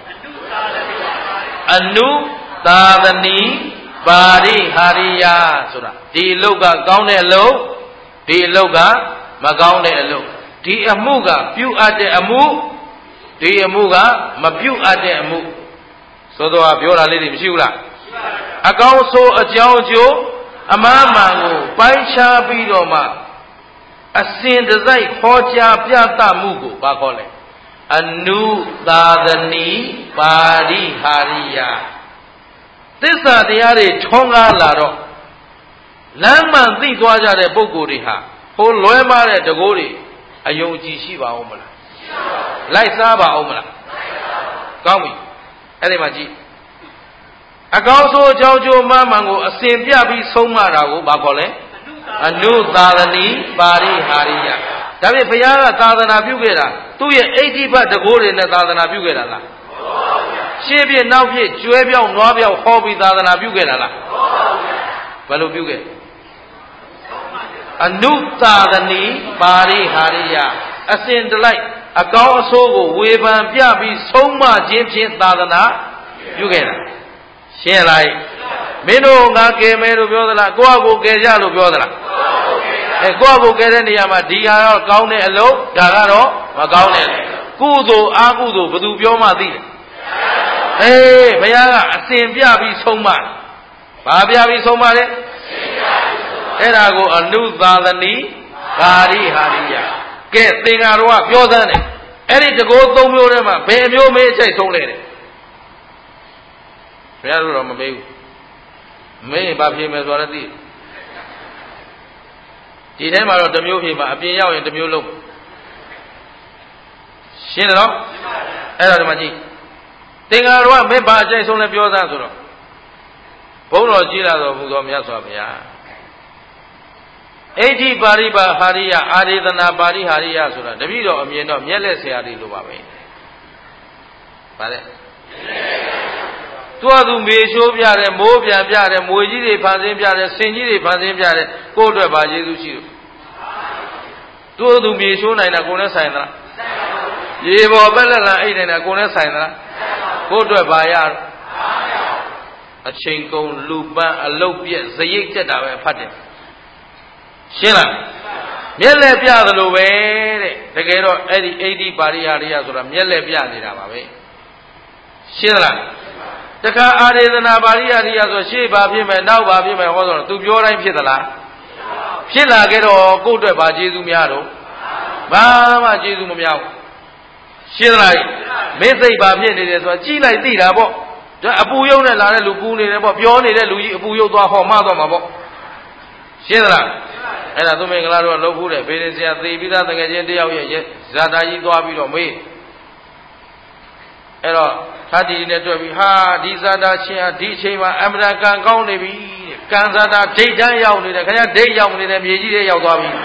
Anu Tadani Pari Haria Sura Di Loga Gaune Lo Di Loga Magaune Lo Di Amuga Pew Ade Amu Di Amuga Mapu Ade Amu So do a Biola Lady Mishula Agao so a Jojo Amama, Paisha Bidoma, a sin the Zai, Hoja Piata Mugu, Bakole, a new Dadani, Pari Haria. These are the Ari Tonga Laro. Landman, these was at a Boguriha, who Loema at the Gori, a Yoji Shiva Omala. Like Saba Omala. Kami, Elimaji. အကောင်းဆုံးအကြောင်းကျိုးမှမှန်ကိုအစဉ်ပြပြီးဆုံးမတာကိုဘာခေါ်လဲအနုသာသနီပါရိဟာရိယဒါဖြင့်ဘုရားကသာသနာပြုခဲ့တာသူ့ရဲ့အဋ္ဌိပတ်တကိုးတွေနဲ့သာသနာပြုခဲ့တာလားရှေ့ပြနောက်ပြကျွဲပြောင်းနွားပြောင်းဟောပြီးသာသနာပြုခဲ့တာလားဘယ်လိုပြုခဲ့အနုသာသနီပါရိဟာရိယအစဉ်တလိုက်အကောင်းအဆိုးကိုဝေဖန်ပြပြီးဆုံးမခြင်းဖြင့်သာသနာပြုခဲ့တာရှင်းလိုက်မင်းတို့ငါကယ်မယ်လို့ပြောသလားကိုယ့်အကိုကယ်ကြလို့ပြောသလားအဲကိုယ့်အကိုကယ်တဲ့နေရာမှာဒီဟာတော့ကောင်းတဲ့အလုပ်ဒါကတော့မကောင်းတဲ့ကုသိုလ်အာကုသိုလ်ဘယ်သူပြောမှသိတယ်အေးဘုရားကအစဉ်ပြပြီးဆုံးမဘာပြပြီးဆုံးမလဲအဲ့ဒါကိုအနုသာသနီပါရိဟာရိယကဲသင်္ဃာတော်ကပြောသမ်းတယ်အဲ့ဒီတကောသုံးမျိုးထဲမှာဘယ်မျိုးမေးအချိုက်ဆုံးလဲတဲ့ဘုရားတို့တော့မမေးဘူးမေးရင်ဘာဖြေမယ်ဆိုတော့သိဒီထဲမှာတော့တစ်မျိုးဖြေမှာအပြင်ရောက်ရင်တစ်မျိုးလုံးရှင်းတယ်နော်အဲ့ဒါဒီမှာကြည့်သင်္ဃာတော်ကမင်းဘာအချိုက်ဆုံးလဲပြောသားဆိုတော့ဘုန်းတော်ကြီးလာတော်မူသောမြတ်စွာဘုရားအဋ္ဌိပါရိပါဟာရိယအာရေသနာပါရိဟာရိယဆိုတာတပည့်တော်အမြင်တော့မျက်လက်ဆရာတွေလိုပါပဲဗါလဲသူ့အသူမေရှိုးပြတယ်မိုးပြန်ပြတယ်မွေကြီးတွေဖန်ဆင်းပြတယ်ဆင်ကြီးတွေဖန်ဆင်းပြတယ်ကိုယ့်အတွက်ပါယေရှုရှိလို့သူ့အသူမေရှိုးနိုင်တာကိုယ်နဲ့ဆိုင်သလားရေပေါ်ပဲလက်လံအိတ်နိုင်တာကိုယ်နဲ့ဆိုင်သလားကိုယ့်အတွက်ပါရအချိန်ကုန်လူပန်းအလုတ်ပြက်ဇရိတ်တက်တာပဲဖတ်တယ်ရှင်းလားမျက်လက်ပြသလိုပဲတဲ့တကယ်တော့အဲ့ဒီအိဋ္ဌိပါရိဟာရိယဆိုတာမျက်လက်ပြနေတာပါပဲရှင်းလားတခါအာရေသနာပါရိဟာရိယဆိုရှေ့ပါဖြစ်မယ်နောက်ပါဖြစ်မယ်ဟောဆိုတော့သူပြောတိုင်းဖြစ်သလားဖြစ်လာခဲ့တော့ကိုယ့်အတွက်ပါကျေးဇူးများတော့ဘာမှကျေးဇူးမများဘူးရှင်းလားမင်းစိတ်ပါဖြစ်နေတယ်ဆိုတာကြည့်လိုက်သိတာပေါ့ဒါအပူရုပ်နဲ့လာတဲ့လူပူနေတယ်ပေါ့ပြောနေတဲ့လူကြီးအပူရုပ်သွားဟောမှသွားမှာပေါ့ရှင်းသလားအဲ့ဒါသူမင်္ဂလာတို့ကလှုပ်ဘူးတဲ့ဘေးရင်ဆရာသေပြီးသားတကယ်ချင်းတယောက်ရဲ့ဇာတာကြီးသွားပြီးတော့မေးအဲ့တော့သာတိနဲ့တွေ့ပြီးဟာဒီဇာတာချင်းဟာဒီအချိန်မှာအမရကန်ကောင်းနေပြီတဲ့ကံဇာတာဒိတ်တန်းရောက်နေတယ်ခင်ဗျာဒိတ်ရောက်နေတယ်မြေကြီးတွေရောက်သွားပြီ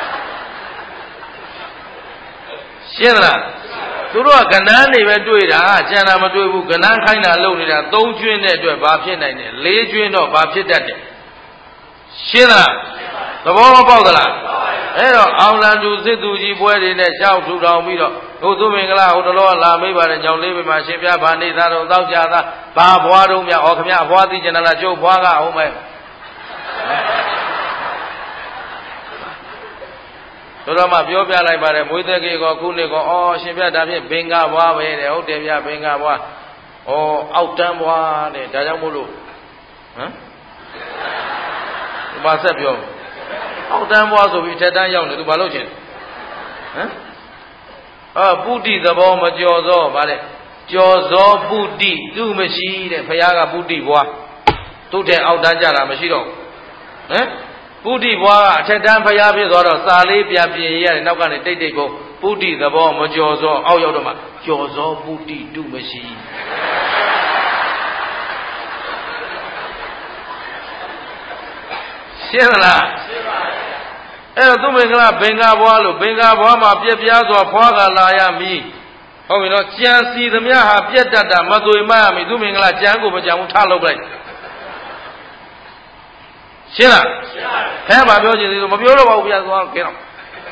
ရှင်းသလားသူတို့ကကဏ္ဍနေပဲတွေ့တာကျန်တာမတွေ့ဘူးကဏ္ဍခိုင်းတာလုပ်နေတာသုံးကျွင်းတဲ့အတွက်ဘာဖြစ်နိုင်တယ်လေးကျွင်းတော့ဘာဖြစ်တတ်တယ်ရှင်းသလားသဘောမပေါက်သလားအဲ့တော့အောင်လန်သူစစ်သူကြီးပွဲတွေနဲ့ရှောက်ထူထောင်ပြီးတော့ဟိုသူမင်္ဂလာဟိုတလောလာမေးပါတယ်ညောင်လေးပဲမှာရှင်ပြဘာနေသားတော့တောက်ကြသားဘာဘွားတော့မြဩခမအဘွားသိကျင်လားကျုပ်ဘွားကအောင်မဲ့တို့တော့မှပြောပြလိုက်ပါတယ်မွေးသက်ကြီးကောခုနှစ်ကောအော်ရှင်ပြဒါဖြင့်ဘင်္ဂဘွားပဲတဲ့ဟုတ်တယ်ဗျဘင်္ဂဘွားဩအောက်တန်းဘွားတဲ့ဒါကြောင့်မို့လို့ဟမ်ဘာဆက်ပြောအောက်တန်းဘွားဆိုပြီးထက်တန်းရောက်နေသူဘာလုပ်ချင်ဟမ်အာပုတိသဘောမကြော်စောဗါတဲ့ကြော်စောပုတိသူမရှိတဲ့ဘုရားကပုတိဘွားသူ့တဲ့အောက်တန်းကြတာမရှိတော့ဟမ်ပုတိဘွားကအထက်တန်းဘုရားဖြစ်သွားတော့စာလေးပြန်ပြင်ရတယ်နောက်ကနေတိတ်တိတ်ကိုပုတိသဘောမကြော်စောအောက်ရောက်တော့မှကြော်စောပုတိသူမရှိရှင်းလားအဲ့တော့သူမင်္ဂလာဘင်္ဂဘွားလို့ဘင်္ဂဘွားမှာပြက်ပြားစွာဖွားကလာရမည်ဟုတ်ပြီနော်ကြံစီသမျှဟာပြက်တတ်တာမသွေမရမည်သူမင်္ဂလာကြံကိုမကြံဘူးထားလုပ်လိုက်ရှင်းလားရှင်းပါခဲပါပြောချင်သေးလို့မပြောတော့ပါဘူးဗျာသွားကဲတော့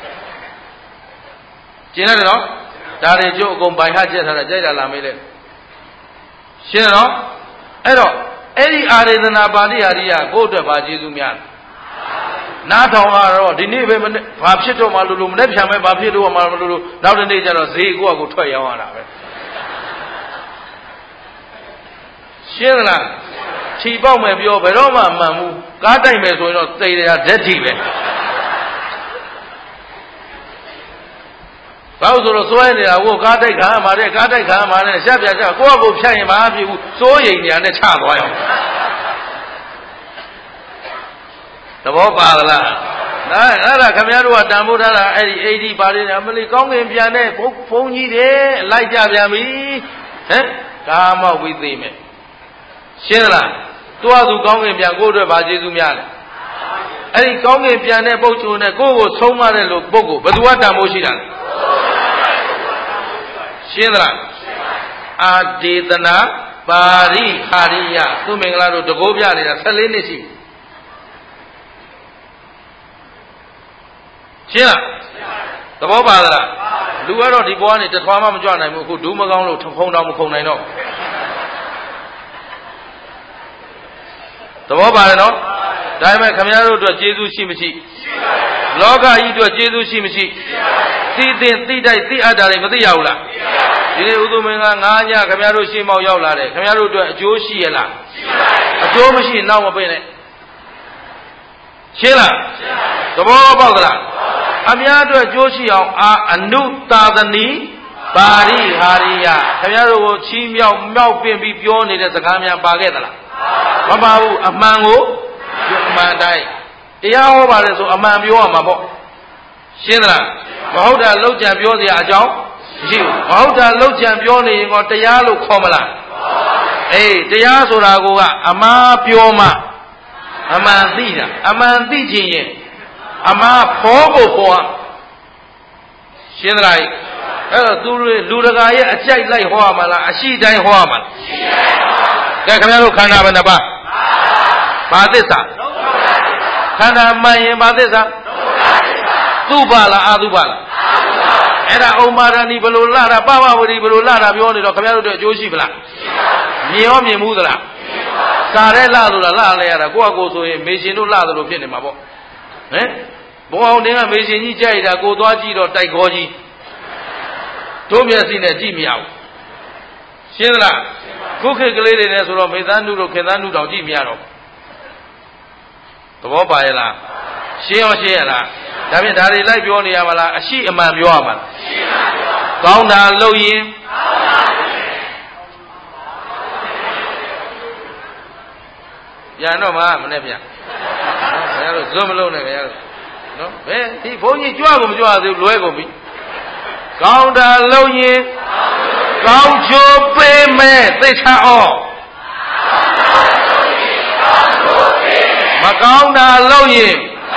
ကျင်ရတယ်နော်ဒါတွေကျုပ်အကုန်ပိုင်ဟချက်ထားတာကြိုက်တာလာမေးလေရှင်းနော်အဲ့တော့အဲ့ဒီအာရေသနာပါဠိဟာရိယကိုယ့်အတွက်ပါကျေးဇူးများနားထောင်ကတော့ဒီနေ့ပဲဘာဖြစ်တော့မှလို့လို့မနေ့ပြန်မဲ့ဘာဖြစ်တော့မှလို့လို့နောက်တစ်နေ့ကျတော့ဈေးကိုယ့်အကိုထွက်ရောင်းရတာပဲရှင်းလားခြိပေါက်မယ်ပြောဘယ်တော့မှမှန်ဘူးကားတိုက်မယ်ဆိုရင်တော့သိတယ်ဓာတ်ထိပဲဘာလို့ဆိုတော့စွဲနေတာကိုကားတိုက်ခံရမှာတဲ့ကားတိုက်ခံရမှာနဲ့ရှက်ပြချကိုယ့်အကိုဖြတ်ရင်မအားဖြစ်ဘူးစိုးရိမ်ညာနဲ့ချသွားရောသဘောပါလားဒါအဲ့ဒါခင်ဗျားတို့ကတန်ဖိုးထားတာအဲ့ဒီအိဒီပါလေးအမလီကောင်းကင်ပြန်တဲ့ဘုန်းကြီးတွေလိုက်ကြပြန်ပြီဟမ်ကာမောက်ပြီးသိမယ်ရှင်းလားသူ့အသူကောင်းကင်ပြန်ကိုယ့်အတွက်ဗာကျေးဇူးများတယ်အဲ့ဒီကောင်းကင်ပြန်တဲ့ပုဂ္ဂိုလ်နဲ့ကိုယ့်ကိုဆုံးမတဲ့လို့ပုဂ္ဂိုလ်ဘယ်သူကတန်ဖိုးရှိတာလဲရှင်းလားအာဒေသနာပါရိဟာရိယသူမင်္ဂလာတို့တကိုးပြနေတာဆယ်လေးနှစ်ရှိရှင်းလားသဘောပါသလားလူကတော့ဒီဘဝနဲ့တထွားမှမကြွနိုင်ဘူးအခုဒူးမကောင်းလို့ထုံတောင်မခုံနိုင်တော့သဘောပါတယ်နော်ဒါပေမဲ့ခင်ဗျားတို့အတွက်ကျေးဇူးရှိမရှိရှိပါဘူးလောကကြီးအတွက်ကျေးဇူးရှိမရှိရှိပါဘူးသိသိသိတိုက်သိအပ်တာတွေမသိရဘူးလားဒီနေ့ဥဒုမင်္ဂလာငါးညခင်ဗျားတို့ရှင်းမောက်ရောက်လာတယ်ခင်ဗျားတို့အတွက်အကျိုးရှိရလားရှိပါဘူးအကျိုးမရှိနောက်မပိနဲ့ရှင်းလားရှင်းပါသဘောပေါက်သလားအများအတွက်အကျိုးရှိအောင်အာအနုသာသနီပါရိဟာရိယခင်ဗျားတို့ကိုချီးမြှောက်မြောက်ပင့်ပြီးပြောနေတဲ့စကားများပါခဲ့သလားမပါဘူးအမှန်ကိုအမှန်တိုင်းတရားဟောပါတယ်ဆိုအမှန်ပြောရမှာပေါ့ရှင်းသလားမဟုတ်တာလောက်ကြံပြောစရာအကြောင်းမရှိဘူးမဟုတ်တာလောက်ကြံပြောနေရင်တော့တရားလို့ခေါ်မလားအေးတရားဆိုတာကအမှားပြောမှအမှန်သိတာအမှန်သိခြင်းရင်အမှားဖောကိုဖောရှင်းသလားအဲ့တော့သူလူတကာရဲ့အကြိုက်လိုက်ဟောရမှာလားအရှိတိုင်းဟောရမှာလားရှိတိုင်းဟောကဲခင်ဗျားတို့ခန္ဓာဘယ်နှပါးဘာသစ္စာခန္ဓာမှန်ရင်ဘာသစ္စာသူ့ပါလားအာသူပါလားအဲ့ဒါဩမာဒဏီဘလို့လာတာပပဝတိဘလို့လာတာပြောနေတော့ခင်ဗျားတို့အကျိုးရှိပလားမြင်ရောမြင်မှုသလားစာရဲလာလို့လားလာလဲရတာကိုယ့်အကိုဆိုရင်မေရှင်တို့လာတယ်လို့ဖြစ်နေမှာပေါ့ဟမ်ဘုံအောင်တင်းကမေရှင်ကြီးကြိုက်တာကိုသွားကြည့်တော့တိုက်ခေါ်ကြီးတို့မျက်စိနဲ့ကြည့်မရဘူးရှင်းသလားခုခေတ်ကလေးတွေနဲ့ဆိုတော့မေသားနုတို့ခေသားနုတောင်ကြည့်မရတော့သဘောပါရဲ့လားရှင်းရောရှင်းရလားဒါဖြင့်ဒါတွေလိုက်ပြောနေရမလားအရှိအမှန်ပြောရမှာလားရှင်းပါပြောကောင်းတာလုပ်ရင်ပြန်တော့မှမနဲ့ပြန်ခင်ဗျားတို့ဇွတ်မလုံးနဲ့ခင်ဗျားတို့နော်ဘယ်ဒီဘုန်းကြီးကြွကုန်မကြွသေးဘူးလွဲကုန်ပြီကောင်းတာလုပ်ရင်ကောင်းချိုးပေးမယ်သိချအောင်မကောင်းတာလုပ်ရင်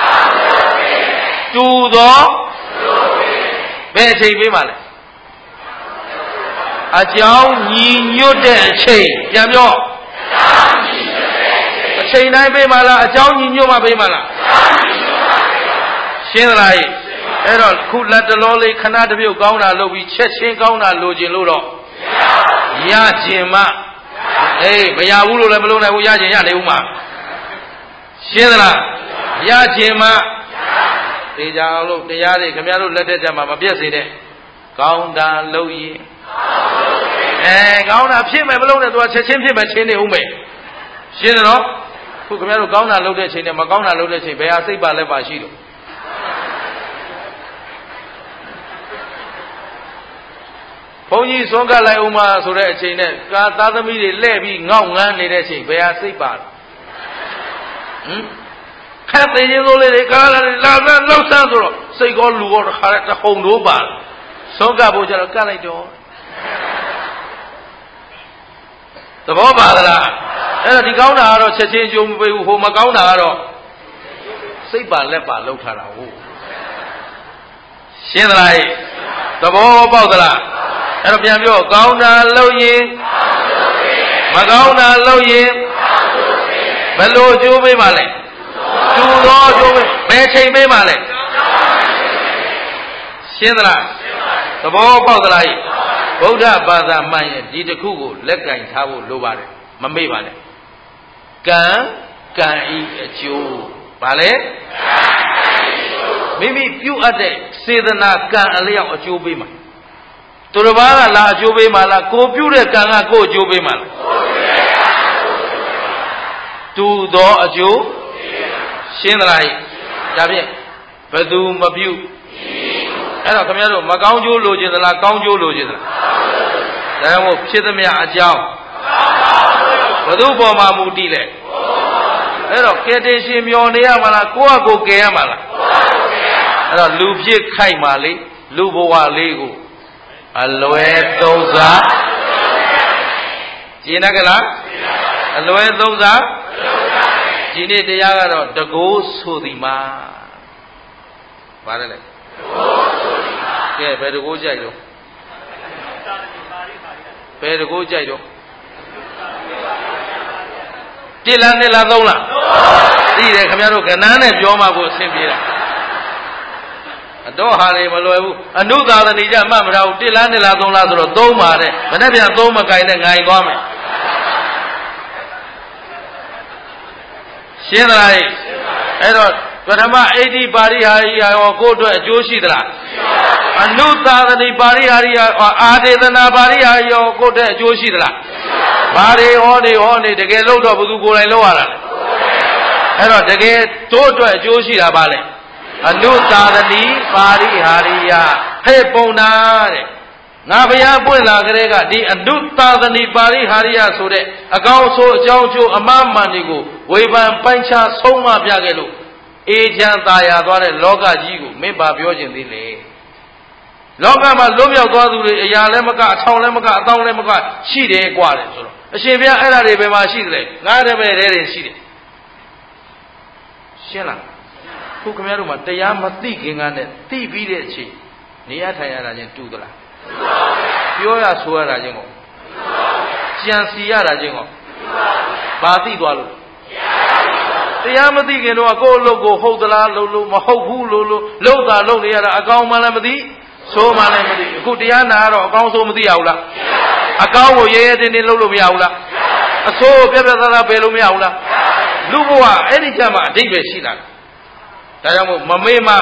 တူသောဘယ်အချိန်ပေးမှလဲအကြောင်းညီညွတ်တဲ့အချိန်ပြန်ပြောအချိန်တိုင်းပေးမှလားအကြောင်းညီညွတ်မှပေးမှလားရှင်းသလားအဲ့တော့ခုလက်တလောလေးခဏတစ်ပြုတ်ကောင်းတာလုပ်ပြီးချက်ချင်းကောင်းတာလိုချင်လို့တော့ရခြင်းမအေးမရဘူးလို့လည်းမလုပ်နိုင်ဘူးရခြင်းရနေဦးမှာရှင်းသလားရခြင်းမသေချာအောင်လို့တရားတွေခင်ဗျားတို့လက်ထက်ကြမှာမပြည့်စေနဲ့ကောင်းတာလုပ်ရင်အဲကောင်းတာဖြစ်မယ်မလုပ်နဲ့သူကချက်ချင်းဖြစ်မယ်ချင်းနေဦးမယ်ရှင်းတယ်နော်ခုခင်ဗျားတို့ကောင်းတာလုပ်တဲ့ချိန်နဲ့မကောင်းတာလုပ်တဲ့ချိန်ဘယ်ဟာစိတ်ပါလက်ပါရှိလို့ဘုန်းကြီးသွန်ကလိုက်ဦးမှာဆိုတဲ့အချိန်နဲ့ကာသားသမီးတွေလှည့်ပြီးငေါက်ငန်းနေတဲ့အချိန်ဘယ်ဟာစိတ်ပါလဲဟမ်ခက်သေးချင်းစိုးလေးတွေကားလာလာလောက်ဆန်းဆိုတော့စိတ်ကောလူကောတစ်ခါတဟုန်တို့ပါသွန်ကဖို့ကျတော့ကတ်လိုက်တော့သဘောပါသလားအဲ့တော့ဒီကောင်းတာကတော့ချက်ချင်းကြုံမပေးဘူးဟိုမကောင်းတာကတော့စိတ်ပါလက်ပါလောက်ထားတာဟုတ်ရှင်းသလားသဘောပေါက်သလားအဲ့တော့ပြန်ပြောကောင်းတာလုပ်ရင်မကောင်းတာလုပ်ရင်ဘယ်လိုကြိုးပေးပါလဲတူသောကြိုးပေးဘယ်ချိန်ပေးပါလဲရှင်းသလားသဘောပေါက်သလားဗုဒ္ဓဘာသာမှန်ရင်ဒီတစ်ခုကိုလက်ကင်ထားဖို့လိုပါတယ်မမေ့ပါနဲ့ကံကံဤအကျိုးဗာလဲမိမိပြုအပ်တဲ့စေတနာကံအလျောက်အကျိုးပေးမှာသူတစ်ပါးကလာအကျိုးပေးမှာလားကိုပြုတဲ့ကံကကိုအကျိုးပေးမှာလားတူသောအကျိုးရှင်းသလားဒါဖြင့်ဘယ်သူမပြုအဲ့တော့ခင်ဗျားတို့မကောင်းကျိုးလိုချင်သလားကောင်းကျိုးလိုချင်သလားဒါကြောင့်မို့ဖြစ်သမျှအကြောင်းဘယ်သူပေါ်မှာမူတည်လဲအဲ့တော့ကဲတင်ရှင်မျောနေရမှာလားကိုယ့်အကိုကယ်ရမှာလားအဲ့တော့လူဖြစ်ခိုက်မှာလေလူဘဝလေးကိုအလွယ်သုံးစားကျင်တတ်ကြလားအလွယ်သုံးစားဒီနေ့တရားကတော့တကိုးဆိုသည်မှာပါတယ်လေကဲဘယ်တကိုးကြိုက်တော့ဘယ်တကိုးကြိုက်တော့ပြစ်လားနှစ်လားသုံးလားသိတယ်ခင်ဗျားတို့ကဏ္ဍနဲ့ပြောမှကိုအဆင်ပြေတာအတော့ဟာတွေမလွယ်ဘူးအနုသာသနီကြမှတ်မထားဘူးတစ်လားနှစ်လားသုံးလားဆိုတော့သုံးပါတဲ့မနေ့ပြန်သုံးမကင်နဲ့ငိုင်သွားမယ်ရှင်းသလားအဲ့တော့ပထမအိဋ္ဌိပါရိဟာရိရောကိုယ့်အတွက်အကျိုးရှိသလားအနုသာသနီပါရိဟာရိအာဒေသနာပါရိဟာရိရောကိုယ့်အတွက်အကျိုးရှိသလားဘာတွေဟောနေဟောနေတကယ်လို့တော့ဘယ်သူကိုယ်တိုင်လုပ်ရတာလဲအဲ့တော့တကယ်တို့အတွက်အကျိုးရှိတာပါလေအနုသာသနီပါရိဟာရိယဟဲ့ပုံနာတဲ့ငါဘုရားပွင့်လာကြတဲ့ကဒီအနုသာသနီပါရိဟာရိယဆိုတဲ့အကောင်းဆိုးအကြောင်းကျိုးအမှားမှန်တွေကိုဝေဖန်ပိုင်းခြားဆုံးမပြခဲ့လို့အေးချမ်းသာယာသွားတဲ့လောကကြီးကိုမင်းပါပြောခြင်းသေးလေလောကမှာလွတ်မြောက်သွားသူတွေအရာလည်းမကအထောင်လည်းမကအတောင်းလည်းမကရှိတယ်กว่าတယ်ဆိုတော့အရှင်ဘုရားအဲ့ဒါတွေဘယ်မှာရှိသလဲငါတပည့်တည်းတွေရှိတယ်ရှင်းလားခုခင်ဗျားတို့မှာတရားမသိခင်ကနဲ့သိပြီးတဲ့အချိန်နေရထိုင်ရတာချင်းတူသလားပြောရဆိုရတာချင်းကိုကြံစီရတာချင်းကိုဘာသိသွားလို့တရားမသိခင်တော့ကိုယ့်အလုပ်ကိုဟုတ်သလားလို့လို့မဟုတ်ဘူးလို့လို့လောက်တာလုပ်နေရတာအကောင်းမှလည်းမသိဆိုးမှလည်းမသိအခုတရားနာတော့အကောင်းဆိုးမသိရဘူးလားအကောင်းကိုရဲရဲတင်းတင်းလုပ်လို့မရဘူးလားအဆိုးပြပြသားသားပယ်လို့မရဘူးလားလူဘဝအဲ့ဒီကြမှာအဓိပ္ပာယ်ရှိတာဒါကြောင့်မို့မမေ့မ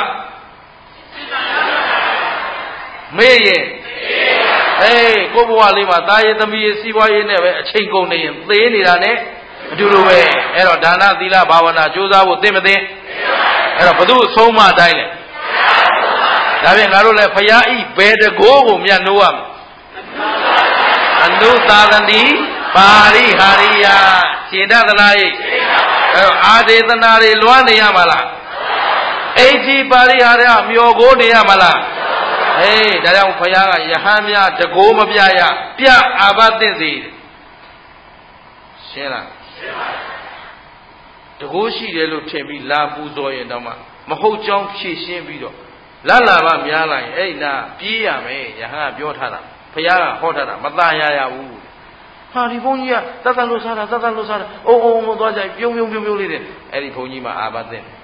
မေ့ရင်အေးကိုဘဝလေးမှာတာရေးသမီးရေးစီးပွားရေးနဲ့ပဲအချိန်ကုန်နေရင်သေနေတာနဲ့အတူတူပဲအဲ့တော့ဒါနသီလဘာဝနာကြိုးစားဖို့သိမသိအဲ့တော့ဘု து ဆုံးမတိုင်းလေဒါဖြင့်ငါတို့လည်းဖရာဤဘယ်တကိုးကိုမြတ်နိုးရမယ်အနုသာသနီပါရိဟာရိယရှင်းတတ်သလားအဲ့တော့အာဒေသနာတွေလွှမ်းနေရမှာလားအိဋ္ဌိပါရိဟာရမျောကိုနေရမှာလားအေးဒါကြောင့်ဘုရားကယဟန်များတကိုးမပြရပြအာဘသင့်စီရှင်းလားရှင်းပါတကိုးရှိတယ်လို့ထင်ပြီးလာပူဇော်ရင်တော့မှမဟုတ်ကြောင်းဖြည့်ရှင်းပြီးတော့လတ်လာပါများလာရင်အဲ့နာပြေးရမယ်ယဟန်ကပြောထားတာဘုရားကဟောထားတာမသားရရဘူးဟာဒီဘုန်းကြီးကတတ်တတ်လို့စားတာတတ်တတ်လို့စားတာအုံအုံအုံသွားကြပြုံးပြုံးပြုံးပြုံးလေးတဲ့အဲ့ဒီဘုန်းကြီးမှာအာဘသင့်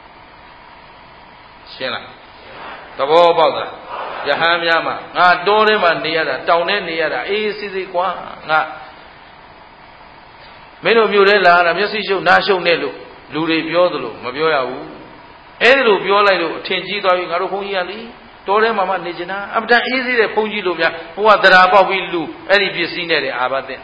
ရှင်းလားသဘောပေါက်လားယဟန်များမှာငါတောထဲမှာနေရတာတောင်ထဲနေရတာအေးစစ်စစ်ကွာငါမင်းတို့မြို့ထဲလာတာမျက်စိရှုပ်နားရှုပ်နေလို့လူတွေပြောသလိုမပြောရဘူးအဲ့ဒီလိုပြောလိုက်လို့အထင်ကြီးသွားပြီငါတို့ဘုန်းကြီးကလေတောထဲမှာမှနေကျင်တာအမတန်အေးစေးတဲ့ဘုန်းကြီးလိုများဘုရားတရားပေါက်ပြီးလူအဲ့ဒီပစ္စည်းနဲ့တဲ့အာဘသင့်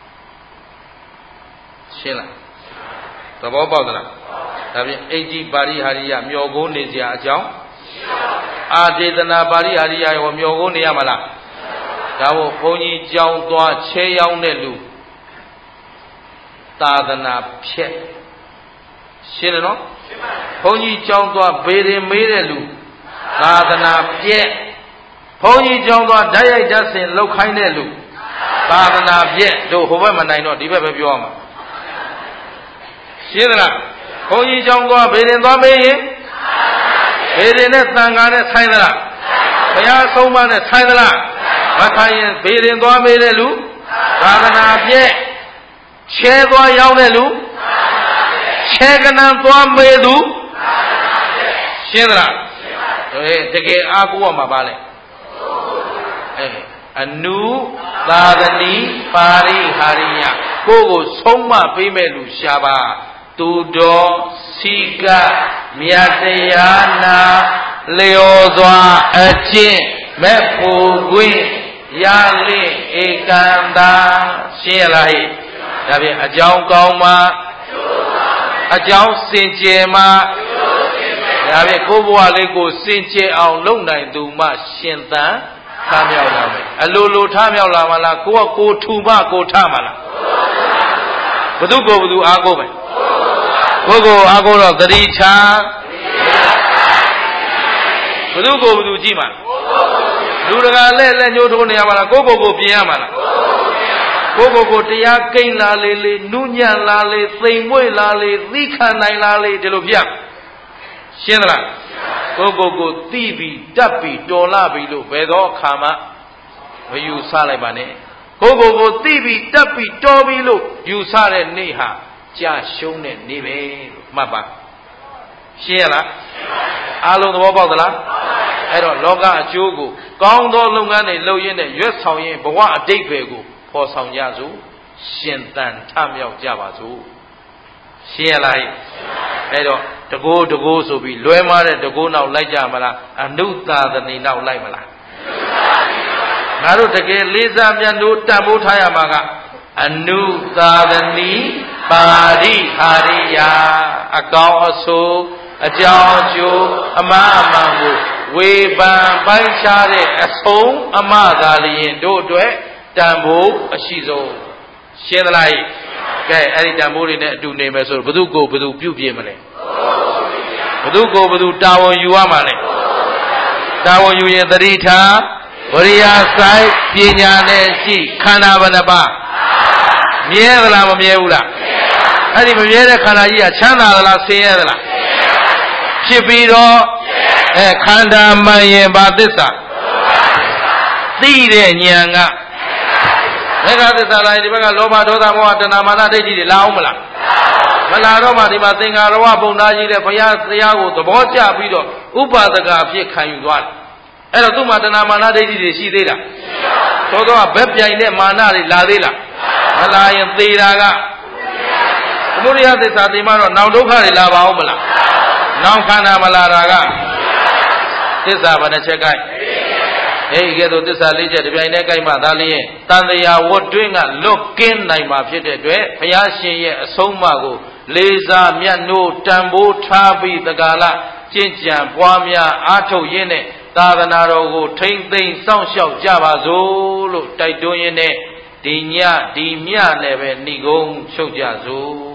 ရှင်းလားသဘောပေါက်သလားဒါဖြင့်အိဋ္ဌိပါရိဟာရိယမျောကိုနေစရာအကြောင်းအာဒေသနာပါရိဟာရိယရောမျောကိုနေရမလားဒါမို့ဘုန်းကြီးကြောင်းသွားချဲရောက်တဲ့လူသာသနာဖြက်ရှင်းတယ်နော်ဘုန်းကြီးကြောင်းသွားဘေရင်မေးတဲ့လူသာသနာပြက်ဘုန်းကြီးကြောင်းသွားဓာတ်ရိုက်ဓာတ်ဆင်လောက်ခိုင်းတဲ့လူသာသနာပြက်တို့ဟိုဘက်မနိုင်တော့ဒီဘက်ပဲပြောရမှာရှင်းသလားဘုန်းကြီးကြောင်းသွားဘေရင်သွားမေးရင်ဘေရင်နဲ့သံဃာနဲ့ဆိုင်သလားဘုရားဆုံးမနဲ့ဆိုင်သလားမဆိုင်ရင်ဘေရင်သွားမေးတဲ့လူသာသနာပြက်ချဲသွားရောက်တဲ့လူချဲကနန်သွားမေးသူရှင်းသလားအေးတကယ်အားကိုးရမှာပါလေအေးအနုသာသနီပါရိဟာရိယကိုကိုဆုံးမပေးမဲ့လူရှားပါသူတော်စီကမြတ်တရားနာလျော်စွာအကျင့်မဲ့ဖို့ခွင့်ရလိဧကံသာရှင်းရလားဟိဒါဖြင့်အကြောင်းကောင်းမှာအကြောင်းစင်ကြယ်မှာဒါဖြင့်ကိုယ်ဘဝလေးကိုစင်ကြယ်အောင်လုပ်နိုင်သူမှရှင်သန်ထမြောက်လာမယ်အလိုလိုထမြောက်လာမလားကိုကကိုထူမကိုထမလားဘသူကိုဘသူအားကိုပဲကိုကိုအားကိုတော့သတိချာဘသူကိုဘသူကြည့်မှာလူတကာလက်လက်ညှိုးထိုးနေရမှာလားကိုကိုကိုပြင်ရမှာလားကိုကိုကိုတရားကိန်းလာလေလေနုညံ့လာလေသိမ်မွေ့လာလေသိခံနိုင်လာလေဒီလိုပြရှင်းသလားကိုကိုကိုသိပြီးတတ်ပြီးတော်လာပြီလို့ဘယ်တော့အခါမှမယူဆလိုက်ပါနဲ့ကိုကိုကိုသိပြီးတတ်ပြီးတော်ပြီလို့ယူဆတဲ့နေ့ဟာကြာရှုံးတဲ့နေ့ပဲလို့မှတ်ပါရှင်းရလားအားလုံးသဘောပေါက်သလားအဲ့တော့လောကအကျိုးကိုကောင်းသောလုပ်ငန်းတွေလုပ်ရင်းနဲ့ရွတ်ဆောင်ရင်ဘဝအတိတ်ပဲကိုဖော်ဆောင်ကြစို့ရှင်သန်ထမြောက်ကြပါစို့ရှင်းရလားအဲ့တော့တကိုးတကိုးဆိုပြီးလွဲမားတဲ့တကိုးနောက်လိုက်ကြမလားအနုသာသနီနောက်လိုက်မလားငါတို့တကယ်လေးစားမြတ်လို့တန်ဖိုးထားရမှာကအနုသာသနီပါရိဟာရိယာအကောင်းအဆိုးအကြောင်းအကျိုးအမှားအမှန်ကိုဝေဖန်ပိုင်းခြားတဲ့အဆုံးအမှားသာလျင်တို့အတွက်တန်ဖိုးအရှိဆုံးရှင်းသလားကဲအဲ့ဒီတန်ဖိုးတွေနဲ့အတူနေမယ်ဆိုတော့ဘု து ကိုဘု து ပြုပြမလဲဘု து ကိုဘု து တာဝန်ယူရမှာလဲတာဝန်ယူရင်သတိထားဝရိယစိုက်ပညာနဲ့ရှိခန္ဓာဘယ်နှပါမြဲသလားမမြဲဘူးလားအဲ့ဒီမမြဲတဲ့ခန္ဓာကြီးကချမ်းသာသလားဆင်းရဲသလားဖြစ်ပြီးတော့အဲခန္ဓာမှန်ရင်ဘာသစ္စာသိတဲ့ဉာဏ်ကမေဃသစ္စာလိုက်ဒီဘက်ကလောဘဒေါသမောဟတဏမာနဒိဋ္ဌိတွေလာအောင်မလားမလာတော့မှဒီမှာသင်္ခါရဝပုံသားကြီးတဲ့ဘုရားတရားကိုသဘောကျပြီးတော့ဥပဒကအဖြစ်ခံယူသွားတယ်အဲ့တော့သူ့မှာတဏမာနဒိဋ္ဌိတွေရှိသေးလားသို့တော့ဘက်ပြိုင်တဲ့မာနတွေလာသေးလားမလာရင်သေတာကသမုဒိယသစ္စာသိမှတော့နောက်ဒုက္ခတွေလာပါအောင်မလားနောက်ခန္ဓာမလာတာကသစ္စာဘယ်နှချက်ကိုက်အဲဒီကဲ့သို့သစ္စာလေးချက်တပြိုင်တည်းကိုက်မှသာလျှင်တန်တရားဝတ်တွင်းကလွတ်ကင်းနိုင်မှာဖြစ်တဲ့အတွက်ဘုရားရှင်ရဲ့အဆုံးအမကိုလေးစားမြတ်နိုးတန်ဖိုးထားပြီးတကာလကျင့်ကြံပွားများအားထုတ်ရင်းနဲ့သာသနာတော်ကိုထိမ့်သိမ်းစောင့်ရှောက်ကြပါစို့လို့တိုက်တွန်းရင်းနဲ့ဒီညဒီမြနဲ့ပဲဏိကုံးချုပ်ကြစို့